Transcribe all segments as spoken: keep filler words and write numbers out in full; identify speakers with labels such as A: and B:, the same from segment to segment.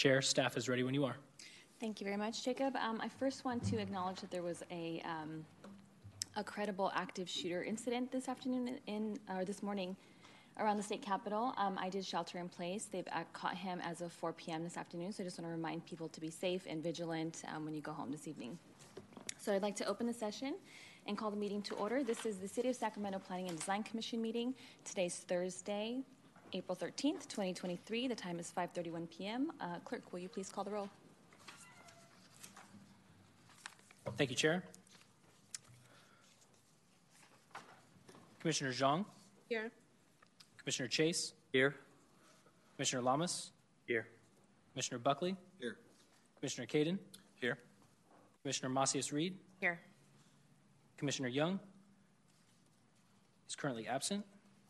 A: Chair, staff is ready when you are.
B: Thank you very much, Jacob. Um, I first want to acknowledge that there was a, um, a credible active shooter incident this afternoon in, or this morning around the state capitol. Um, I did shelter in place. They've uh, caught him as of four p m this afternoon, so I just want to remind people to be safe and vigilant um, when you go home this evening. So I'd like to open the session and call the meeting to order. This is the City of Sacramento Planning and Design Commission meeting. Today's Thursday, April thirteenth, twenty twenty-three. The time is five thirty-one p m Uh, clerk, will you please call the roll?
A: Thank you, Chair. Commissioner Zhang?
C: Here.
A: Commissioner Chase?
D: Here.
A: Commissioner Lamas?
D: Here.
A: Commissioner Buckley?
D: Here.
A: Commissioner Caden?
D: Here.
A: Commissioner Macias Reed?
C: Here.
A: Commissioner Young is currently absent.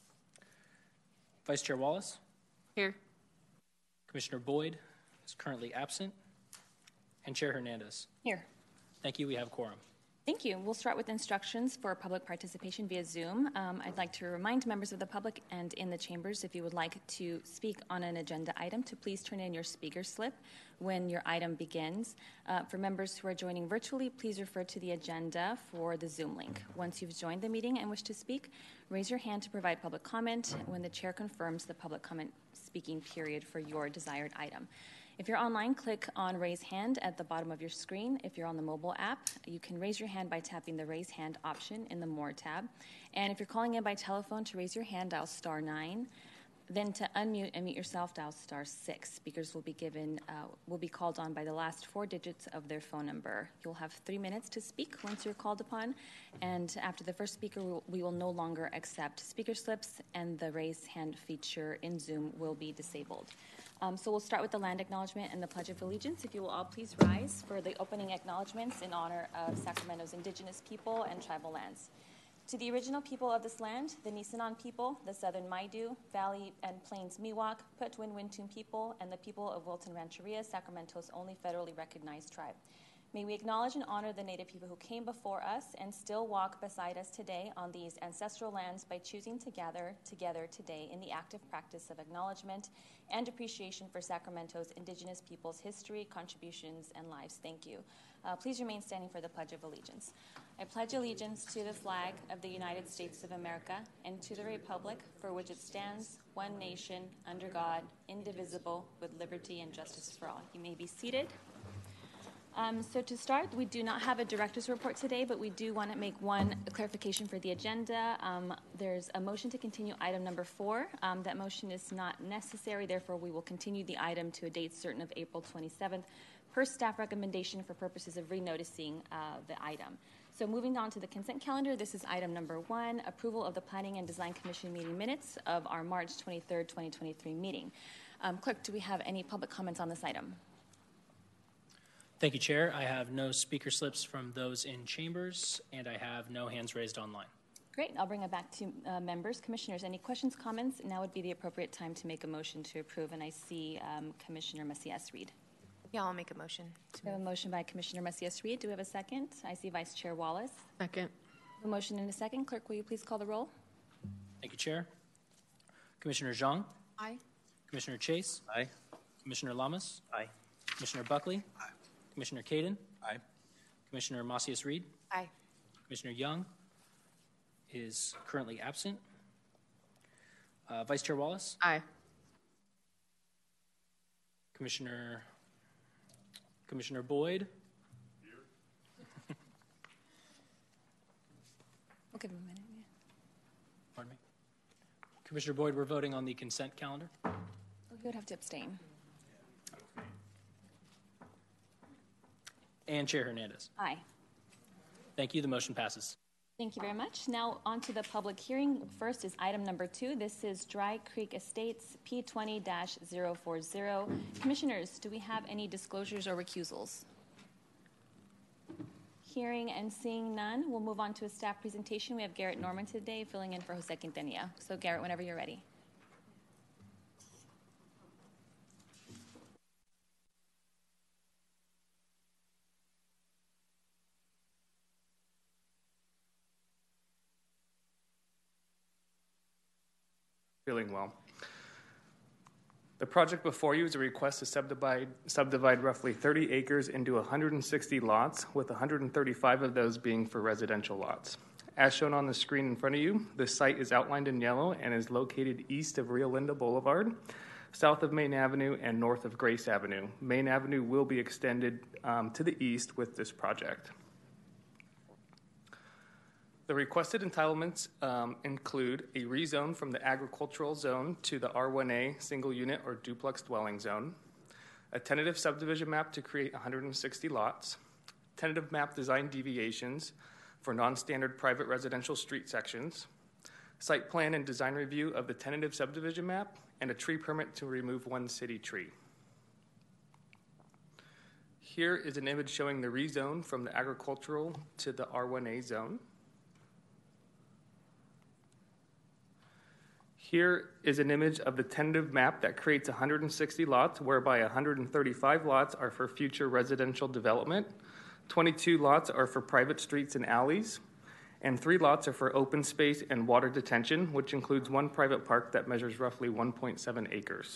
A: Vice Chair Wallace?
C: Here.
A: Commissioner Boyd is currently absent. And Chair Hernandez?
B: Here.
A: Thank you. We have quorum.
B: Thank you. We'll start with instructions for public participation via Zoom. Um, I'd like to remind members of the public and in the chambers, if you would like to speak on an agenda item, to please turn in your speaker slip when your item begins. Uh, for members who are joining virtually, please refer to the agenda for the Zoom link. Once you've joined the meeting and wish to speak, raise your hand to provide public comment when the chair confirms the public comment speaking period for your desired item. If you're online, click on Raise Hand at the bottom of your screen. If you're on the mobile app, you can raise your hand by tapping the Raise Hand option in the More tab. And if you're calling in by telephone, to raise your hand, dial star nine. Then to unmute and mute yourself, dial star six. Speakers will be given, uh, will be called on by the last four digits of their phone number. You'll have three minutes to speak once you're called upon. And after the first speaker, we will, we will no longer accept speaker slips, and the Raise Hand feature in Zoom will be disabled. Um, so we'll start with the land acknowledgement and the Pledge of Allegiance. If you will all please rise for the opening acknowledgements in honor of Sacramento's indigenous people and tribal lands. To the original people of this land, the Nisenan people, the Southern Maidu, Valley and Plains Miwok, Patwin Wintun people, and the people of Wilton Rancheria, Sacramento's only federally recognized tribe. May we acknowledge and honor the Native people who came before us and still walk beside us today on these ancestral lands by choosing to gather together today in the active practice of acknowledgement and appreciation for Sacramento's indigenous people's history, contributions, and lives. Thank you. Uh, please remain standing for the Pledge of Allegiance. I pledge allegiance to the flag of the United States of America and to the republic for which it stands, one nation, under God, indivisible, with liberty and justice for all. You may be seated. Um, so to start, we do not have a director's report today, but we do want to make one clarification for the agenda. Um, there's a motion to continue item number four. Um, that motion is not necessary, therefore we will continue the item to a date certain of April twenty-seventh per staff recommendation for purposes of renoticing uh, the item. So moving on to the consent calendar, this is item number one, approval of the Planning and Design Commission meeting minutes of our March twenty-third, twenty twenty-three meeting. Um, Clerk, do we have any public comments on this item?
A: Thank you, Chair. I have no speaker slips from those in chambers, and I have no hands raised online.
B: Great. I'll bring it back to uh, members. Commissioners, any questions, comments? Now would be the appropriate time to make a motion to approve, and I see um, Commissioner Macias Reed.
C: Yeah, I'll make a motion.
B: We have a motion by Commissioner Macias Reed. Do we have a second? I see Vice Chair Wallace.
C: Second.
B: A motion and a second. Clerk, will you please call the roll?
A: Thank you, Chair. Commissioner Zhang?
C: Aye.
A: Commissioner Chase?
D: Aye.
A: Commissioner Lamas?
D: Aye.
A: Commissioner Buckley?
D: Aye.
A: Commissioner Caden?
D: Aye.
A: Commissioner Macias Reed?
C: Aye.
A: Commissioner Young is currently absent. Uh, Vice Chair Wallace?
C: Aye.
A: Commissioner Commissioner Boyd?
B: We'll give him a minute. Yeah.
A: Pardon me. Commissioner Boyd, we're voting on the consent calendar.
B: Oh, he would have to abstain.
A: And Chair Hernandez.
B: Aye.
A: Thank you. The motion passes.
B: Thank you very much. Now on to the public hearing. First is item number two. This is Dry Creek Estates P twenty dash zero four zero. Commissioners, do we have any disclosures or recusals? Hearing and seeing none, we'll move on to a staff presentation. We have Garrett Norman today filling in for Jose Quintanilla. So Garrett, whenever you're ready.
E: Feeling well.
D: The project before you is a request to subdivide, subdivide roughly thirty acres into one hundred sixty lots, with one hundred thirty-five of those being for residential lots. As shown on the screen in front of you, the site is outlined in yellow and is located east of Rio Linda Boulevard, south of Main Avenue, and north of Grace Avenue. Main Avenue will be extended um, to the east with this project. The requested entitlements um, include a rezone from the agricultural zone to the R one A single unit or duplex dwelling zone, a tentative subdivision map to create one hundred sixty lots, tentative map design deviations for non-standard private residential street sections, site plan and design review of the tentative subdivision map, and a tree permit to remove one city tree. Here is an image showing the rezone from the agricultural to the R one A zone. Here is an image of the tentative map that creates one hundred sixty lots, whereby one hundred thirty-five lots are for future residential development, twenty-two lots are for private streets and alleys, and three lots are for open space and water detention, which includes one private park that measures roughly one point seven acres.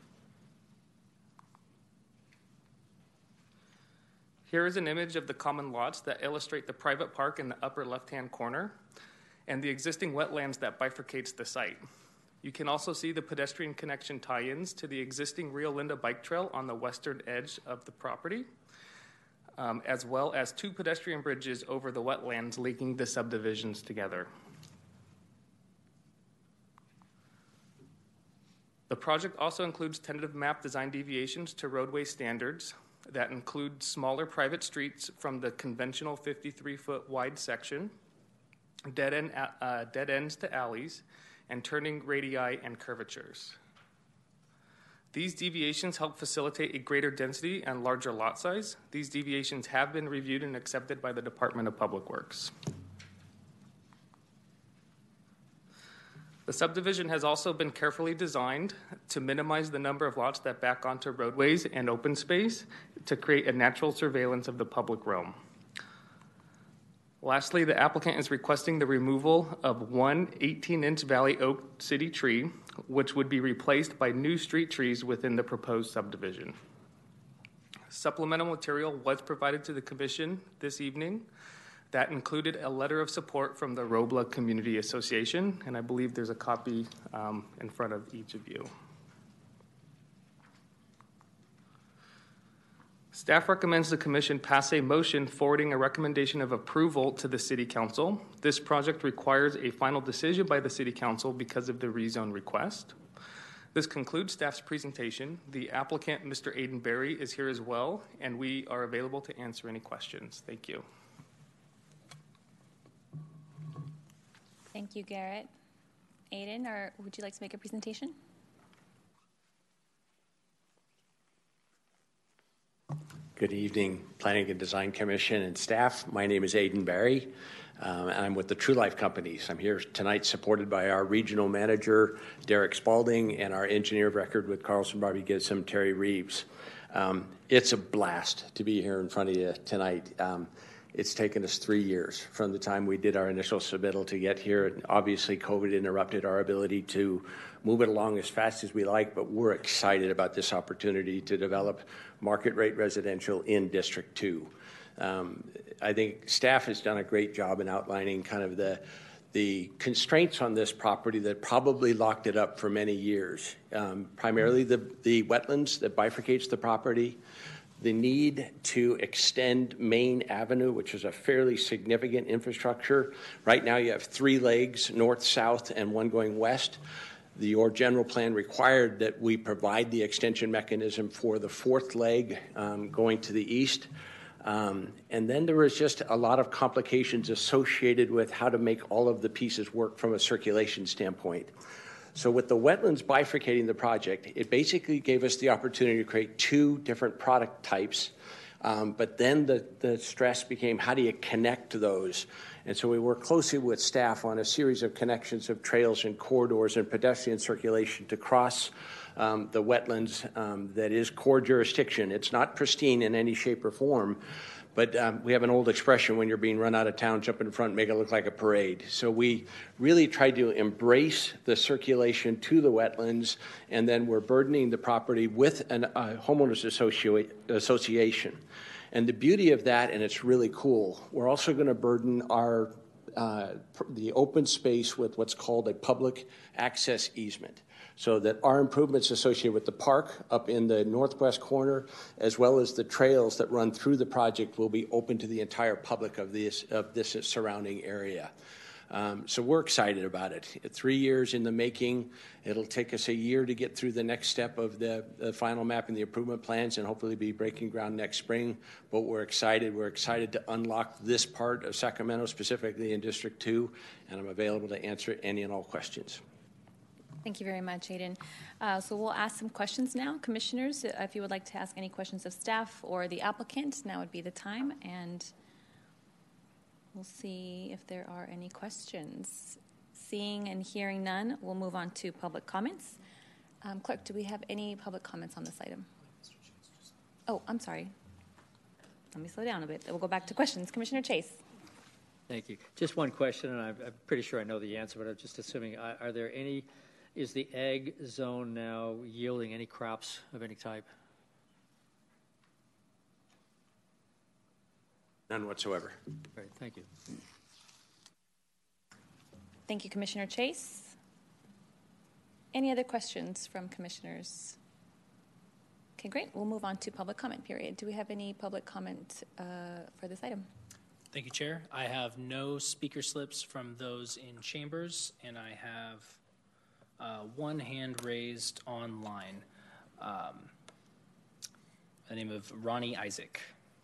D: Here is an image of the common lots that illustrate the private park in the upper left-hand corner and the existing wetlands that bifurcates the site. You can also see the pedestrian connection tie-ins to the existing Rio Linda bike trail on the western edge of the property, um, as well as two pedestrian bridges over the wetlands linking the subdivisions together. The project also includes tentative map design deviations to roadway standards that include smaller private streets from the conventional fifty-three foot wide section, dead, end, uh, dead ends to alleys, and turning radii and curvatures. These deviations help facilitate a greater density and larger lot size. These deviations have been reviewed and accepted by the Department of Public Works. The subdivision has also been carefully designed to minimize the number of lots that back onto roadways and open space to create a natural surveillance of the public realm. Lastly, the applicant is requesting the removal of one eighteen inch valley oak city tree, which would be replaced by new street trees within the proposed subdivision. Supplemental material was provided to the commission this evening that included a letter of support from the Robla Community Association, and I believe there's a copy um, in front of each of you. Staff recommends the Commission pass a motion forwarding a recommendation of approval to the City Council. This project requires a final decision by the City Council because of the rezone request. This concludes staff's presentation. The applicant, Mister Aiden Berry, is here as well, and we are available to answer any questions. Thank you.
B: Thank you, Garrett. Aiden, or would you like to make a presentation?
E: Good evening, Planning and Design Commission and staff. My name is Aiden Barry, um, and I'm with the True Life Companies. I'm here tonight supported by our regional manager, Derek Spalding, and our engineer of record with Carlson Barbie Gibson, Terry Reeves. Um, it's a blast to be here in front of you tonight. Um, it's taken us three years from the time we did our initial submittal to get here. And obviously, COVID interrupted our ability to move it along as fast as we like, but we're excited about this opportunity to develop market rate residential in District two. Um, I think staff has done a great job in outlining kind of the the constraints on this property that probably locked it up for many years. Um, primarily the, the wetlands that bifurcates the property, the need to extend Main Avenue, which is a fairly significant infrastructure. Right now you have three legs, north, south, and one going west. The, your general plan required that we provide the extension mechanism for the fourth leg um, going to the east. Um, and then there was just a lot of complications associated with how to make all of the pieces work from a circulation standpoint. So with the wetlands bifurcating the project, it basically gave us the opportunity to create two different product types. Um, but then the, the stress became, how do you connect to those? And so we worked closely with staff on a series of connections of trails and corridors and pedestrian circulation to cross um, the wetlands um, that is core jurisdiction. It's not pristine in any shape or form, But um, we have an old expression: when you're being run out of town, jump in front, make it look like a parade. So we really tried to embrace the circulation to the wetlands, and then we're burdening the property with a uh, homeowners associ- association. And the beauty of that, and it's really cool, we're also going to burden our uh, the open space with what's called a public access easement, so that our improvements associated with the park up in the northwest corner, as well as the trails that run through the project, will be open to the entire public of this of this surrounding area. Um, so we're excited about it. Three years in the making. It'll take us a year to get through the next step of the, the final map and the improvement plans, and hopefully be breaking ground next spring. But we're excited. We're excited to unlock this part of Sacramento, specifically in District two, and I'm available to answer any and all questions.
B: Thank you very much, Aiden. Uh, so we'll ask some questions now. Commissioners, if you would like to ask any questions of staff or the applicant, now would be the time. And we'll see if there are any questions. Seeing and hearing none, we'll move on to public comments. Um, Clerk, do we have any public comments on this item? Oh, I'm sorry. Let me slow down a bit. We'll go back to questions. Commissioner Chase.
F: Thank you. Just one question, and I'm, I'm pretty sure I know the answer, but I'm just assuming, are, are there any, is the ag zone now yielding any crops of any type?
E: None whatsoever.
F: Great, thank you.
B: Thank you, Commissioner Chase. Any other questions from commissioners? Okay, great. We'll move on to public comment period. Do we have any public comment uh, for this item?
A: Thank you, Chair. I have no speaker slips from those in chambers, and I have uh, one hand raised online. Um, the name of Ronnie Isaac.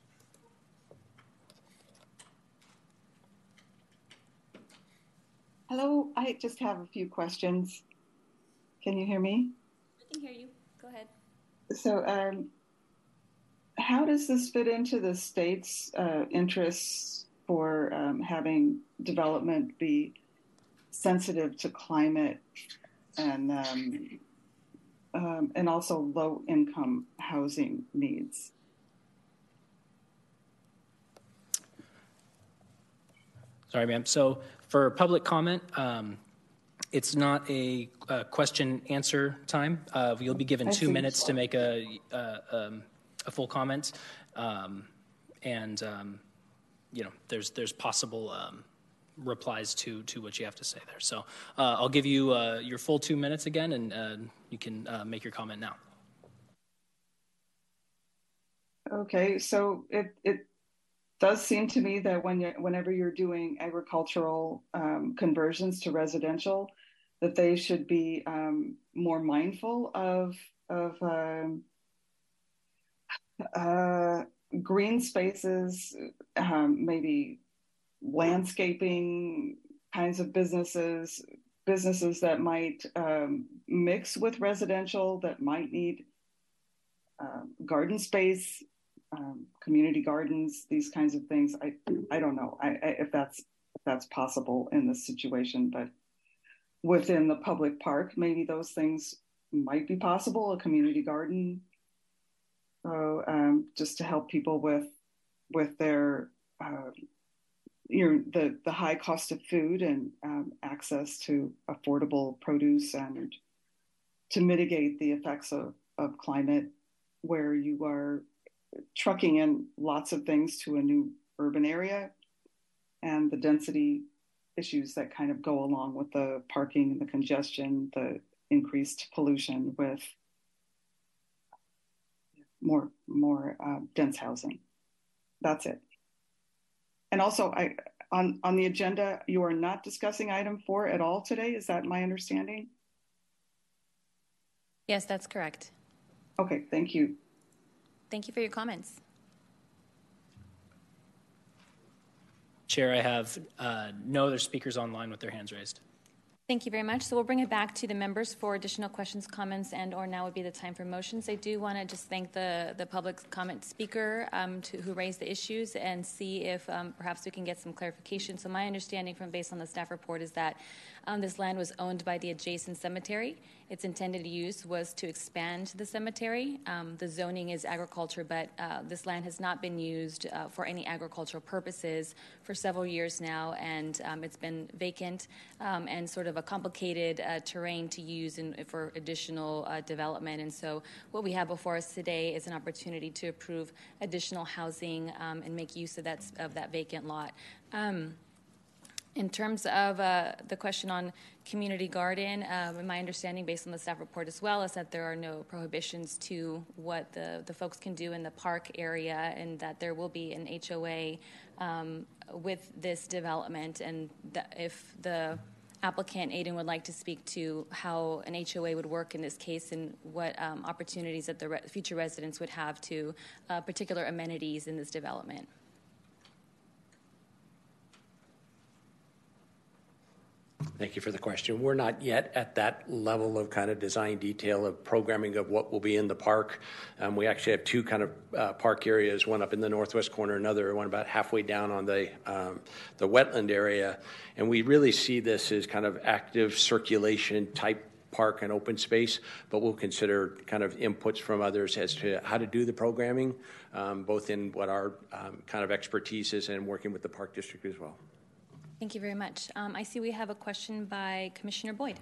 G: Hello, I just have a few questions. Can you hear me?
B: I can hear you. Go ahead.
G: So, um, how does this fit into the state's uh, interests for um, having development be sensitive to climate and um, um, and also low-income housing needs?
A: Sorry, ma'am. So for public comment, um, it's not a, a question answer time. Uh, you'll be given
G: I
A: two
G: see.
A: minutes to make a, a, um, a full comment. Um, and, um, you know, there's, there's possible um, replies to, to what you have to say there. So uh, I'll give you uh, your full two minutes again, and uh, you can uh, make your comment now.
G: Okay, so it, it does seem to me that when you're, whenever you're doing agricultural um, conversions to residential, that they should be um, more mindful of of um, uh, green spaces, um, maybe landscaping kinds of businesses, businesses that might um, mix with residential, that might need um, garden space. Um, community gardens, these kinds of things. I I don't know I, I, if that's if that's possible in this situation, but within the public park, maybe those things might be possible. A community garden, so um, just to help people with with their uh, you know the the high cost of food and um, access to affordable produce, and to mitigate the effects of of climate, where you are trucking in lots of things to a new urban area, and the density issues that kind of go along with the parking and the congestion, the increased pollution with more more uh, dense housing. That's it. And also, I on on the agenda, you are not discussing item four at all today. Is that my understanding?
B: Yes, that's correct.
G: Okay, thank you.
B: Thank you for your comments.
A: Chair, I have uh, no other speakers online with their hands raised.
B: Thank you very much. So we'll bring it back to the members for additional questions, comments, and or now would be the time for motions. I do want to just thank the, the public comment speaker um, to, who raised the issues, and see if um, perhaps we can get some clarification. So my understanding from based on the staff report is that um, this land was owned by the adjacent cemetery, its intended use was to expand the cemetery. Um, the zoning is agriculture, but uh, this land has not been used uh, for any agricultural purposes for several years now, and um, it's been vacant um, and sort of a complicated uh, terrain to use in, for additional uh, development. And so what we have before us today is an opportunity to approve additional housing um, and make use of that, of that vacant lot. Um, In terms of uh, the question on community garden, um, my understanding based on the staff report as well is that there are no prohibitions to what the, the folks can do in the park area, and that there will be an H O A um, with this development. And that if the applicant, Aiden, would like to speak to how an H O A would work in this case and what um, opportunities that the re- future residents would have to uh, particular amenities in this development.
E: Thank you for the question. We're not yet at that level of kind of design detail of programming of what will be in the park. Um, we actually have two kind of uh, park areas, one up in the northwest corner, another one about halfway down on the um, the wetland area. And we really see this as kind of active circulation type park and open space, but we'll consider kind of inputs from others as to how to do the programming, um, both in what our um, kind of expertise is and working with the park district as well.
B: Thank you very much. Um, I see we have a question by Commissioner Boyd.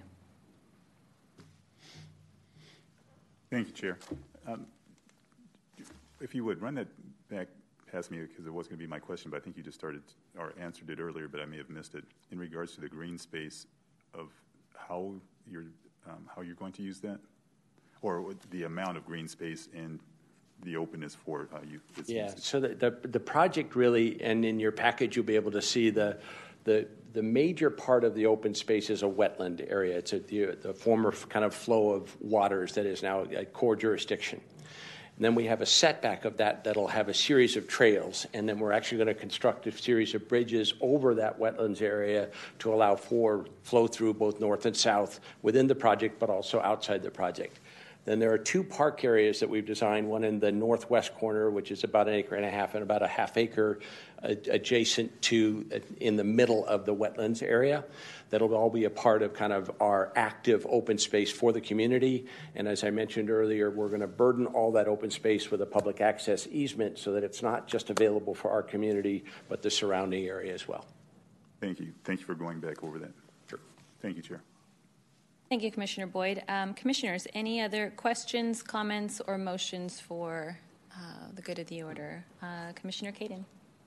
H: Thank you, Chair. Um, if you would, run that back past me, because it was going to be my question, but I think you just started or answered it earlier, but I may have missed it. In regards to the green space of how you're, um, how you're going to use that? Or the amount of green space and the openness for uh, you.
E: Yeah, so the, the, the project really, and in your package you'll be able to see the The, the major part of the open space is a wetland area. It's a, the, the former kind of flow of waters that is now a core jurisdiction. And then we have a setback of that that'll have a series of trails, and then we're actually going to construct a series of bridges over that wetlands area to allow for flow through both north and south within the project, but also outside the project. Then there are two park areas that we've designed, one in the northwest corner, which is about an acre and a half, and about a half acre uh, adjacent to, uh, in the middle of the wetlands area. That'll all be a part of kind of our active open space for the community. And as I mentioned earlier, we're going to burden all that open space with a public access easement so that it's not just available for our community, but the surrounding area as well.
H: Thank you. Thank you for going back over that.
E: Sure.
H: Thank you, Chair.
B: Thank you, Commissioner Boyd. Um, commissioners, any other questions, comments, or motions for uh, the good of the order? Uh, Commissioner Caden.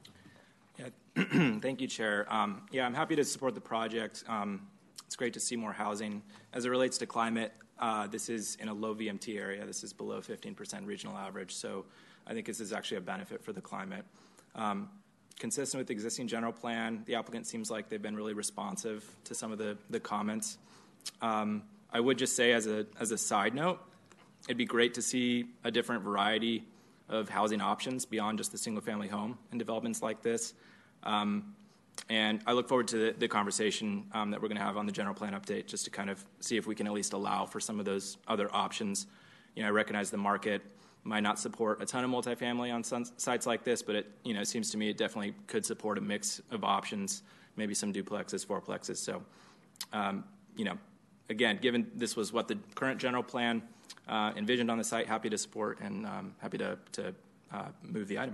I: Yeah, thank you, Chair. Um, yeah, I'm happy to support the project. Um, it's great to see more housing. As it relates to climate, uh, this is in a low V M T area. This is below fifteen percent regional average, so I think this is actually a benefit for the climate. Um, consistent with the existing general plan, the applicant seems like they've been really responsive to some of the, the comments. Um, I would just say as a as a side note, it'd be great to see a different variety of housing options beyond just the single-family home in developments like this. Um, and I look forward to the, the conversation um, that we're going to have on the general plan update, just to kind of see if we can at least allow for some of those other options. You know, I recognize the market might not support a ton of multifamily on some sites like this, but it, you know, it seems to me it definitely could support a mix of options, maybe some duplexes, fourplexes. So, um, you know, again, given this was what the current general plan uh, envisioned on the site, happy to support and um, happy to, to uh, move the item.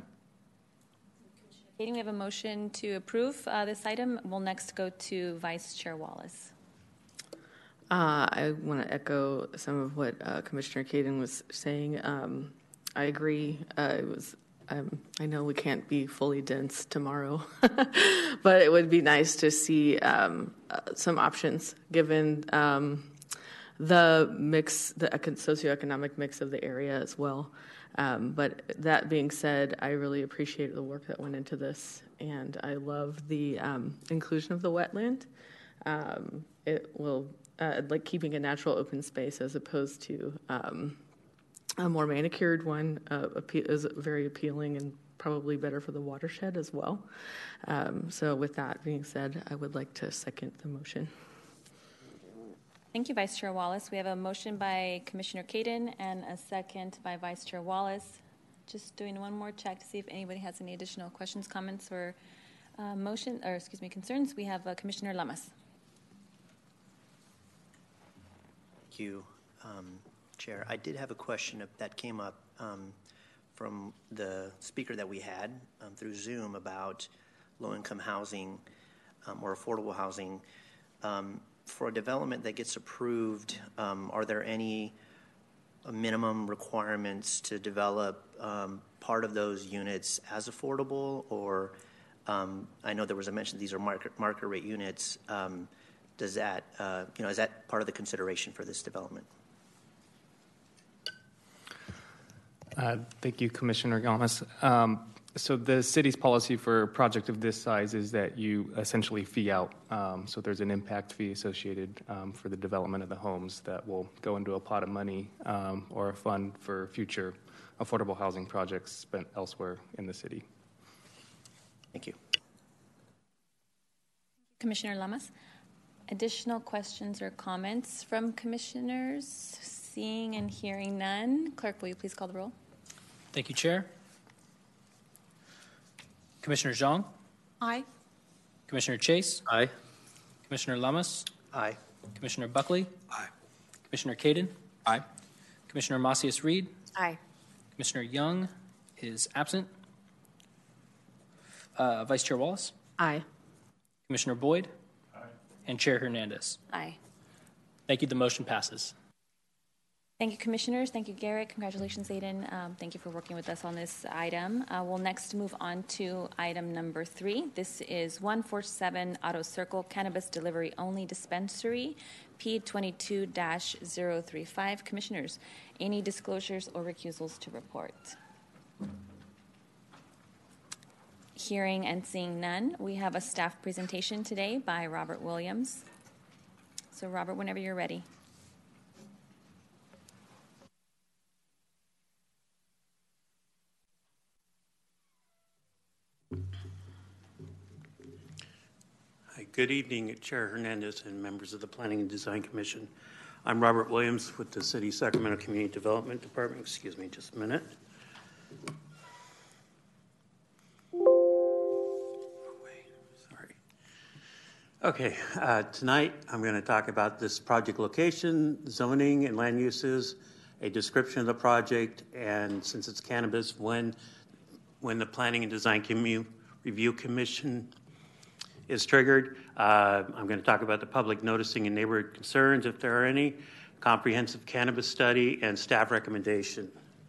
B: Katie, we have a motion to approve uh, this item. We'll next go to Vice Chair Wallace.
J: Uh, I want to echo some of what uh, Commissioner Caden was saying. Um, I agree. Uh, it was. Um, I know we can't be fully dense tomorrow, but it would be nice to see um, uh, some options given um, the mix, the socioeconomic mix of the area as well. Um, but that being said, I really appreciate the work that went into this, and I love the um, inclusion of the wetland. Um, it will, uh, like keeping a natural open space as opposed to um, a more manicured one uh, is very appealing and probably better for the watershed as well. Um, so with that being said, I would like to second the motion.
B: Thank you, Vice Chair Wallace. We have a motion by Commissioner Caden and a second by Vice Chair Wallace. Just doing one more check to see if anybody has any additional questions, comments, or uh, motion, or excuse me, concerns. We have uh, Commissioner Lamas.
K: Thank you. um, Chair. I did have a question that came up um, from the speaker that we had um, through Zoom about low-income housing um, or affordable housing. Um, for a development that gets approved, um, are there any minimum requirements to develop um, part of those units as affordable, or um, I know there was a mention these are market market rate units. Um, does that uh, you know is that part of the consideration for this development?
D: Uh, thank you, Commissioner Gomez. Um, so the city's policy for a project of this size is that you essentially fee out. Um, so there's an impact fee associated um, for the development of the homes that will go into a pot of money um, or a fund for future affordable housing projects spent elsewhere in the city.
K: Thank you.
B: Commissioner Lamas. Additional questions or comments from commissioners? Seeing and hearing none. Clerk, will you please call the roll?
A: Thank you, Chair. Commissioner Zhang?
C: Aye.
A: Commissioner Chase?
F: Aye.
A: Commissioner Lamas?
K: Aye.
A: Commissioner Buckley?
I: Aye.
A: Commissioner Caden?
I: Aye.
A: Commissioner Macias Reed?
C: Aye.
A: Commissioner Young is absent. Uh, Vice Chair Wallace?
J: Aye.
A: Commissioner Boyd? Aye. And Chair Hernandez?
B: Aye.
A: Thank you. The motion passes.
B: Thank you, Commissioners. Thank you, Garrett. Congratulations, Aiden. Um, thank you for working with us on this item. Uh, we'll next move on to item number three. This is one forty-seven Auto Circle Cannabis Delivery Only Dispensary, P twenty-two dash zero three five. Commissioners, any disclosures or recusals to report? Hearing and seeing none, we have a staff presentation today by Robert Williams. So, Robert, whenever you're ready.
L: Hi, good evening, Chair Hernandez and members of the Planning and Design Commission. I'm Robert Williams with the City Sacramento Community Development Department. Excuse me just a minute. Sorry. Okay, uh, tonight I'm going to talk about this project location, zoning and land uses, a description of the project, and since it's cannabis, when when the Planning and Design Commu- Review Commission is triggered. Uh, I'm going to talk about the public noticing and neighborhood concerns, if there are any, comprehensive cannabis study, and staff recommendation.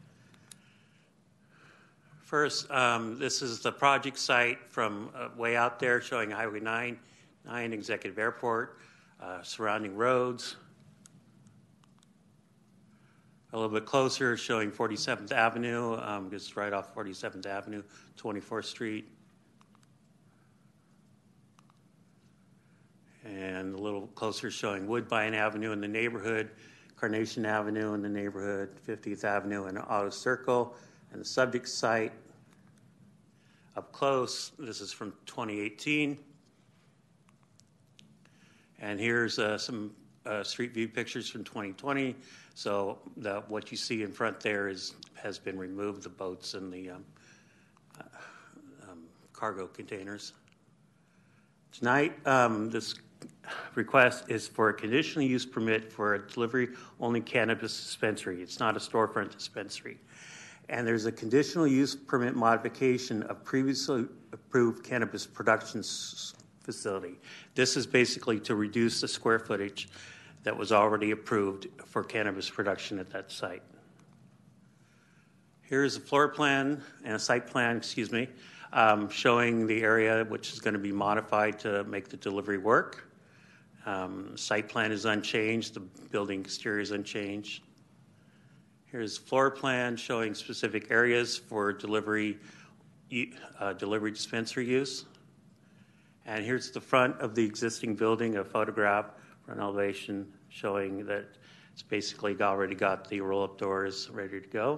L: First, um, this is the project site from uh, way out there showing Highway nine, nine Executive Airport, uh, surrounding roads. A little bit closer showing forty-seventh Avenue, um, just right off forty-seventh Avenue, twenty-fourth Street. And a little closer showing Woodbine Avenue in the neighborhood, Carnation Avenue in the neighborhood, fiftieth Avenue and Auto Circle. And the subject site up close, this is from twenty eighteen. And here's uh, some uh, street view pictures from twenty twenty. So the, what you see in front there is has been removed, the boats and the um, uh, um, cargo containers. Tonight, um, this request is for a conditional use permit for a delivery-only cannabis dispensary. It's not a storefront dispensary. And there's a conditional use permit modification of previously approved cannabis production s- facility. This is basically to reduce the square footage that was already approved for cannabis production at that site. Here's a floor plan and a site plan, excuse me, um, showing the area which is going to be modified to make the delivery work. Um, site plan is unchanged. The building exterior is unchanged. Here's floor plan showing specific areas for delivery, uh, delivery dispensary use. And here's the front of the existing building, a photograph, front elevation showing that it's basically already got the roll-up doors ready to go.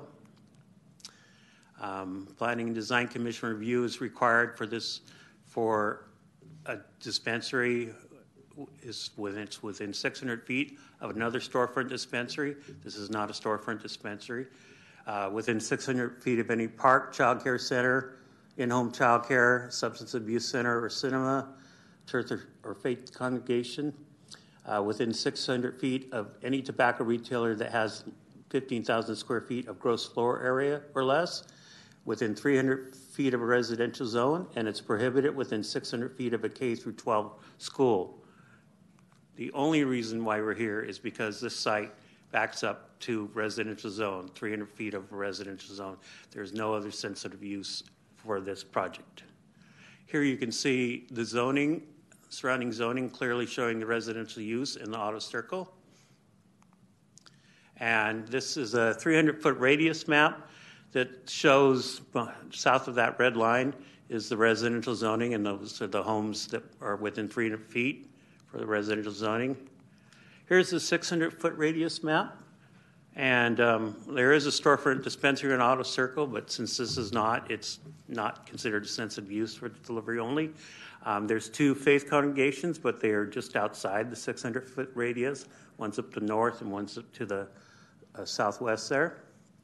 L: Um, Planning and Design Commission review is required for this for a dispensary is within, it's within six hundred feet of another storefront dispensary. This is not a storefront dispensary. Uh, within six hundred feet of any park, child care center, in-home child care, substance abuse center or cinema, church or, or faith congregation. uh, within six hundred feet of any tobacco retailer that has fifteen thousand square feet of gross floor area or less, within three hundred feet of a residential zone, and it's prohibited within six hundred feet of a K through twelve school. The only reason why we're here is because this site backs up to residential zone, three hundred feet of a residential zone. There's no other sensitive use for this project. Here you can see the zoning, surrounding zoning, clearly showing the residential use in the auto circle. And this is a three hundred foot radius map that shows south of that red line is the residential zoning, and those are the homes that are within three hundred feet for the residential zoning. Here's the six hundred foot radius map. And um, there is a storefront dispensary in Auto Circle, but since this is not, it's not considered a sensitive use for delivery only. Um, there's two faith congregations, but they are just outside the six hundred foot radius. One's up to the north and one's up to the uh, southwest there.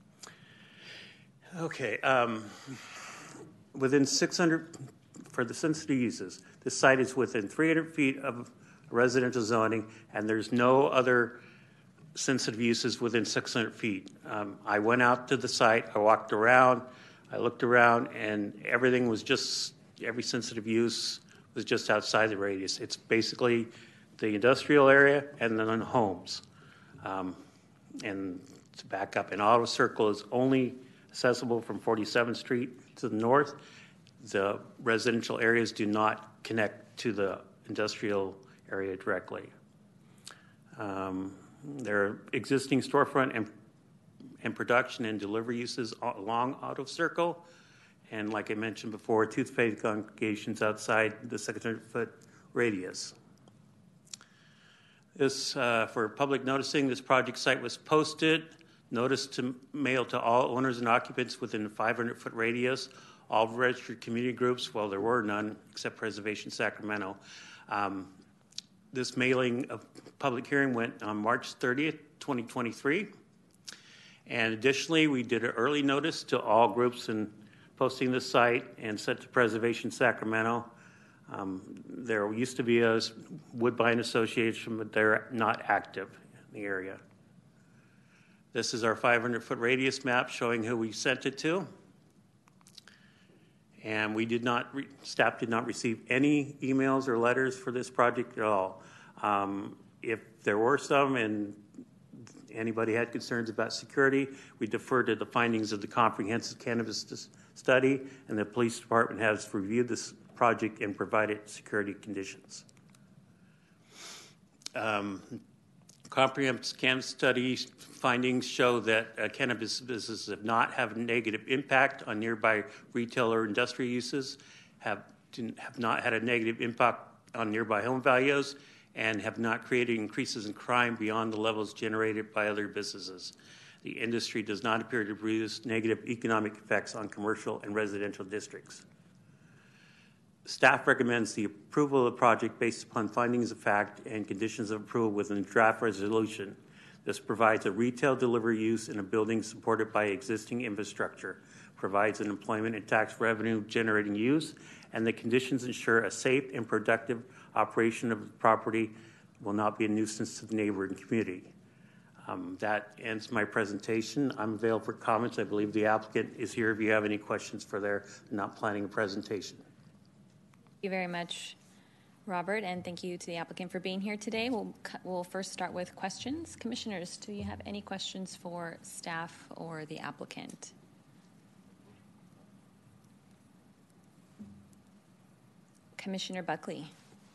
L: Okay, um, within six hundred, for the sensitive uses, this site is within three hundred feet of residential zoning, and there's no other sensitive uses within six hundred feet. Um, I went out to the site, I walked around, I looked around, and everything was just, every sensitive use was just outside the radius. It's basically the industrial area and then homes. Um, and to back up, an Auto Circle is only accessible from forty-seventh Street to the north. The residential areas do not connect to the industrial area directly. Um, there are existing storefront and, and production and delivery uses along Auto Circle. And like I mentioned before, two faith congregations outside the six hundred foot radius. This, uh, for public noticing, this project site was posted, notice to mail to all owners and occupants within a five hundred foot radius, all registered community groups, well, there were none except Preservation Sacramento. Um, this mailing of public hearing went on March thirtieth, twenty twenty-three. And additionally, we did an early notice to all groups in posting the site and sent to Preservation Sacramento. Um, there used to be a Woodbine Association, but they're not active in the area. This is our five hundred foot radius map showing who we sent it to. And we did not, re- staff did not receive any emails or letters for this project at all. Um, if there were some and anybody had concerns about security, we deferred to the findings of the comprehensive cannabis study, and the police department has reviewed this project and provided security conditions. Um, comprehensive cannabis study findings show that uh, cannabis businesses have not have a negative impact on nearby retail or industrial uses, have, have not had a negative impact on nearby home values, and have not created increases in crime beyond the levels generated by other businesses. The industry does not appear to produce negative economic effects on commercial and residential districts. Staff recommends the approval of the project based upon findings of fact and conditions of approval within the draft resolution. This provides a retail delivery use in a building supported by existing infrastructure, provides an employment and tax revenue generating use, and the conditions ensure a safe and productive operation of the property will not be a nuisance to the neighboring community. Um, that ends my presentation. I'm available for comments. I believe the applicant is here if you have any questions for their not planning a presentation.
B: Thank you very much, Robert, and thank you to the applicant for being here today. We'll, we'll first start with questions. Commissioners, do you have any questions for staff or the applicant? Commissioner Buckley.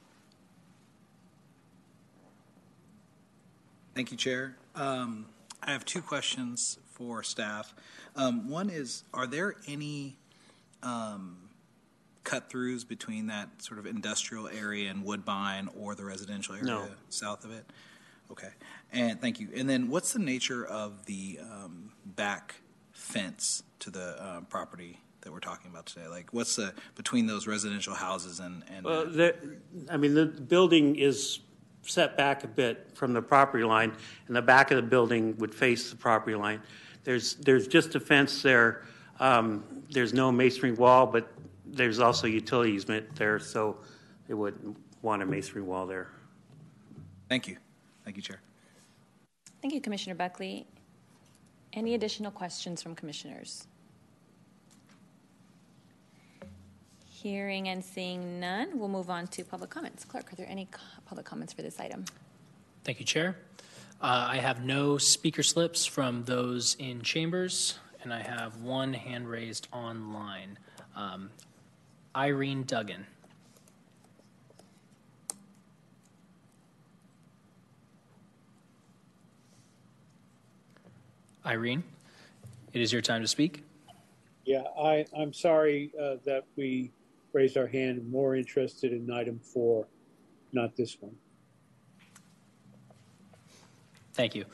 M: Thank you, Chair. Um, I have two questions for staff. Um, one is, are there any um, cut-throughs between that sort of industrial area and Woodbine or the residential area
L: No.
M: south of it? Okay. And thank you. And then what's the nature of the um, back fence to the uh, property that we're talking about today? Like, what's the, between those residential houses and... and
L: well, the, I mean, the building is set back a bit from the property line, and the back of the building would face the property line. There's there's just a fence there. Um, there's no masonry wall, but there's also utility easement there, so they wouldn't want a masonry wall there.
M: Thank you. Thank you, Chair.
B: Thank you, Commissioner Buckley. Any additional questions from commissioners? Hearing and seeing none, we'll move on to public comments. Clerk, are there any co- public comments for this item?
A: Thank you, Chair. Uh, I have no speaker slips from those in chambers, and I have one hand raised online. Um, Irene Duggan. Irene, it is your time to speak.
N: Yeah, I, I'm sorry uh, that we raised our hand. More interested in item four, not this one.
A: Thank you.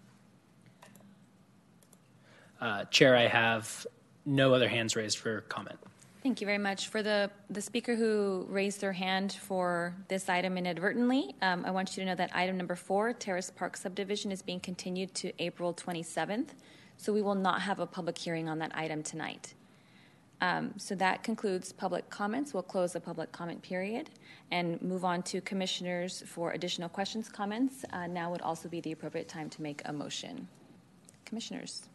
A: Uh, Chair, I have no other hands raised for comment.
B: Thank you very much. For the, the speaker who raised their hand for this item inadvertently, um, I want you to know that item number four, Terrace Park subdivision, is being continued to April twenty-seventh. So we will not have a public hearing on that item tonight. Um, so that concludes public comments. We'll close the public comment period and move on to commissioners for additional questions, comments. Uh, now would also be the appropriate time to make a motion. Commissioners.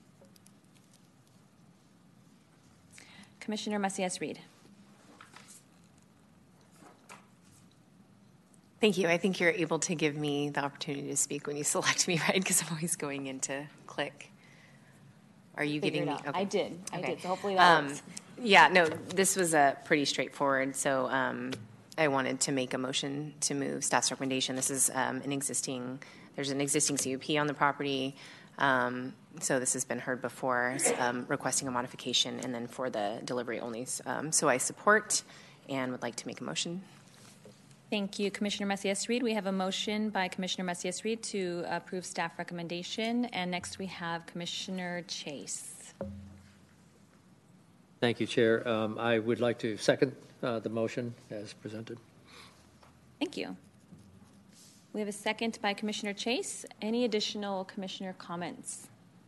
B: Commissioner Macias-Reed.
C: Thank you. I think you're able to give me the opportunity to speak when you select me, right? Because I'm always going into click. Are you
B: Figured
C: giving me?
B: out.
C: Okay.
B: I did. I
C: Okay.
B: did. So hopefully that
C: Um,
B: works.
C: yeah, no, this was a pretty straightforward. So um, I wanted to make a motion to move staff's recommendation. This is um, an existing, there's an existing C U P on the property. Um, so this has been heard before, um, requesting a modification and then for the delivery only. Um, so I support and would like to make a motion.
B: Thank you, Commissioner Macias-Reed. We have a motion by Commissioner Macias-Reed to approve staff recommendation. And next we have Commissioner Chase.
F: Thank you, Chair. Um, I would like to second uh, the motion as presented.
B: Thank you. We have a second by Commissioner Chase. Any additional commissioner comments?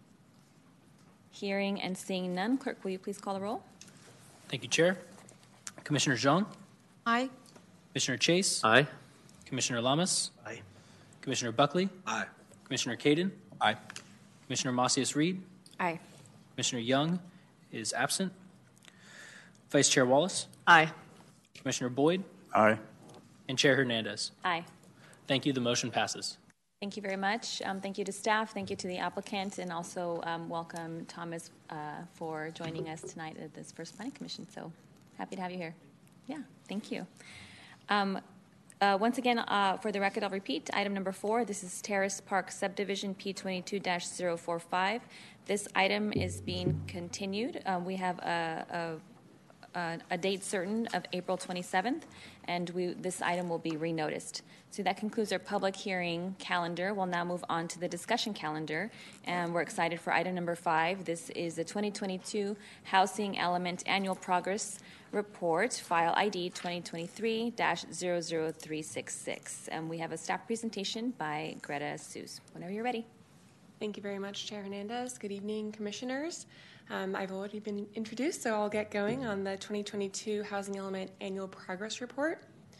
B: Hearing and seeing none. Clerk, will you please call the roll?
A: Thank you, Chair. Commissioner Zhang?
C: Aye.
A: Commissioner Chase?
F: Aye.
A: Commissioner Lamas?
K: Aye.
A: Commissioner Buckley?
M: Aye.
A: Commissioner Caden?
M: Aye.
A: Commissioner Macias-Reed?
C: Aye.
A: Commissioner Young is absent. Vice Chair Wallace?
C: Aye.
A: Commissioner Boyd?
H: Aye.
A: And Chair Hernandez.
B: Aye.
A: Thank you. The motion passes.
B: Thank you very much. Um, thank you to staff. Thank you to the applicant, and also um, welcome Thomas uh, for joining us tonight at this first planning commission. So happy to have you here. Yeah, thank you. Um, uh, once again, uh, for the record, I'll repeat item number four. This is Terrace Park Subdivision P twenty-two dash zero four five. This item is being continued. Um, we have a, a Uh, a date certain of April twenty-seventh, and we, this item will be renoticed. So that concludes our public hearing calendar. We'll now move on to the discussion calendar, and we're excited for item number five. This is the twenty twenty-two Housing Element Annual Progress Report, file I D twenty twenty-three dash zero zero three six six. And we have a staff presentation by Greta Seuss. Whenever you're ready.
O: Thank you very much, Chair Hernandez. Good evening, commissioners. Um, I've already been introduced, so I'll get going on the twenty twenty-two Housing Element Annual Progress Report.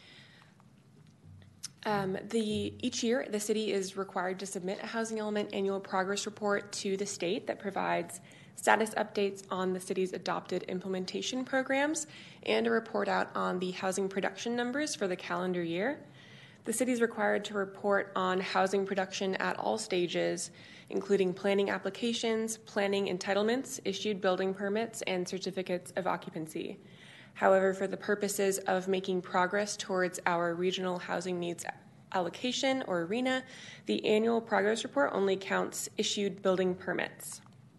O: Um, the, each year, the city is required to submit a Housing Element Annual Progress Report to the state that provides status updates on the city's adopted implementation programs and a report out on the housing production numbers for the calendar year. The city is required to report on housing production at all stages, including planning applications, planning entitlements, issued building permits, and certificates of occupancy. However, for the purposes of making progress towards our Regional Housing Needs Allocation, or RHNA, the annual progress report only counts issued building permits.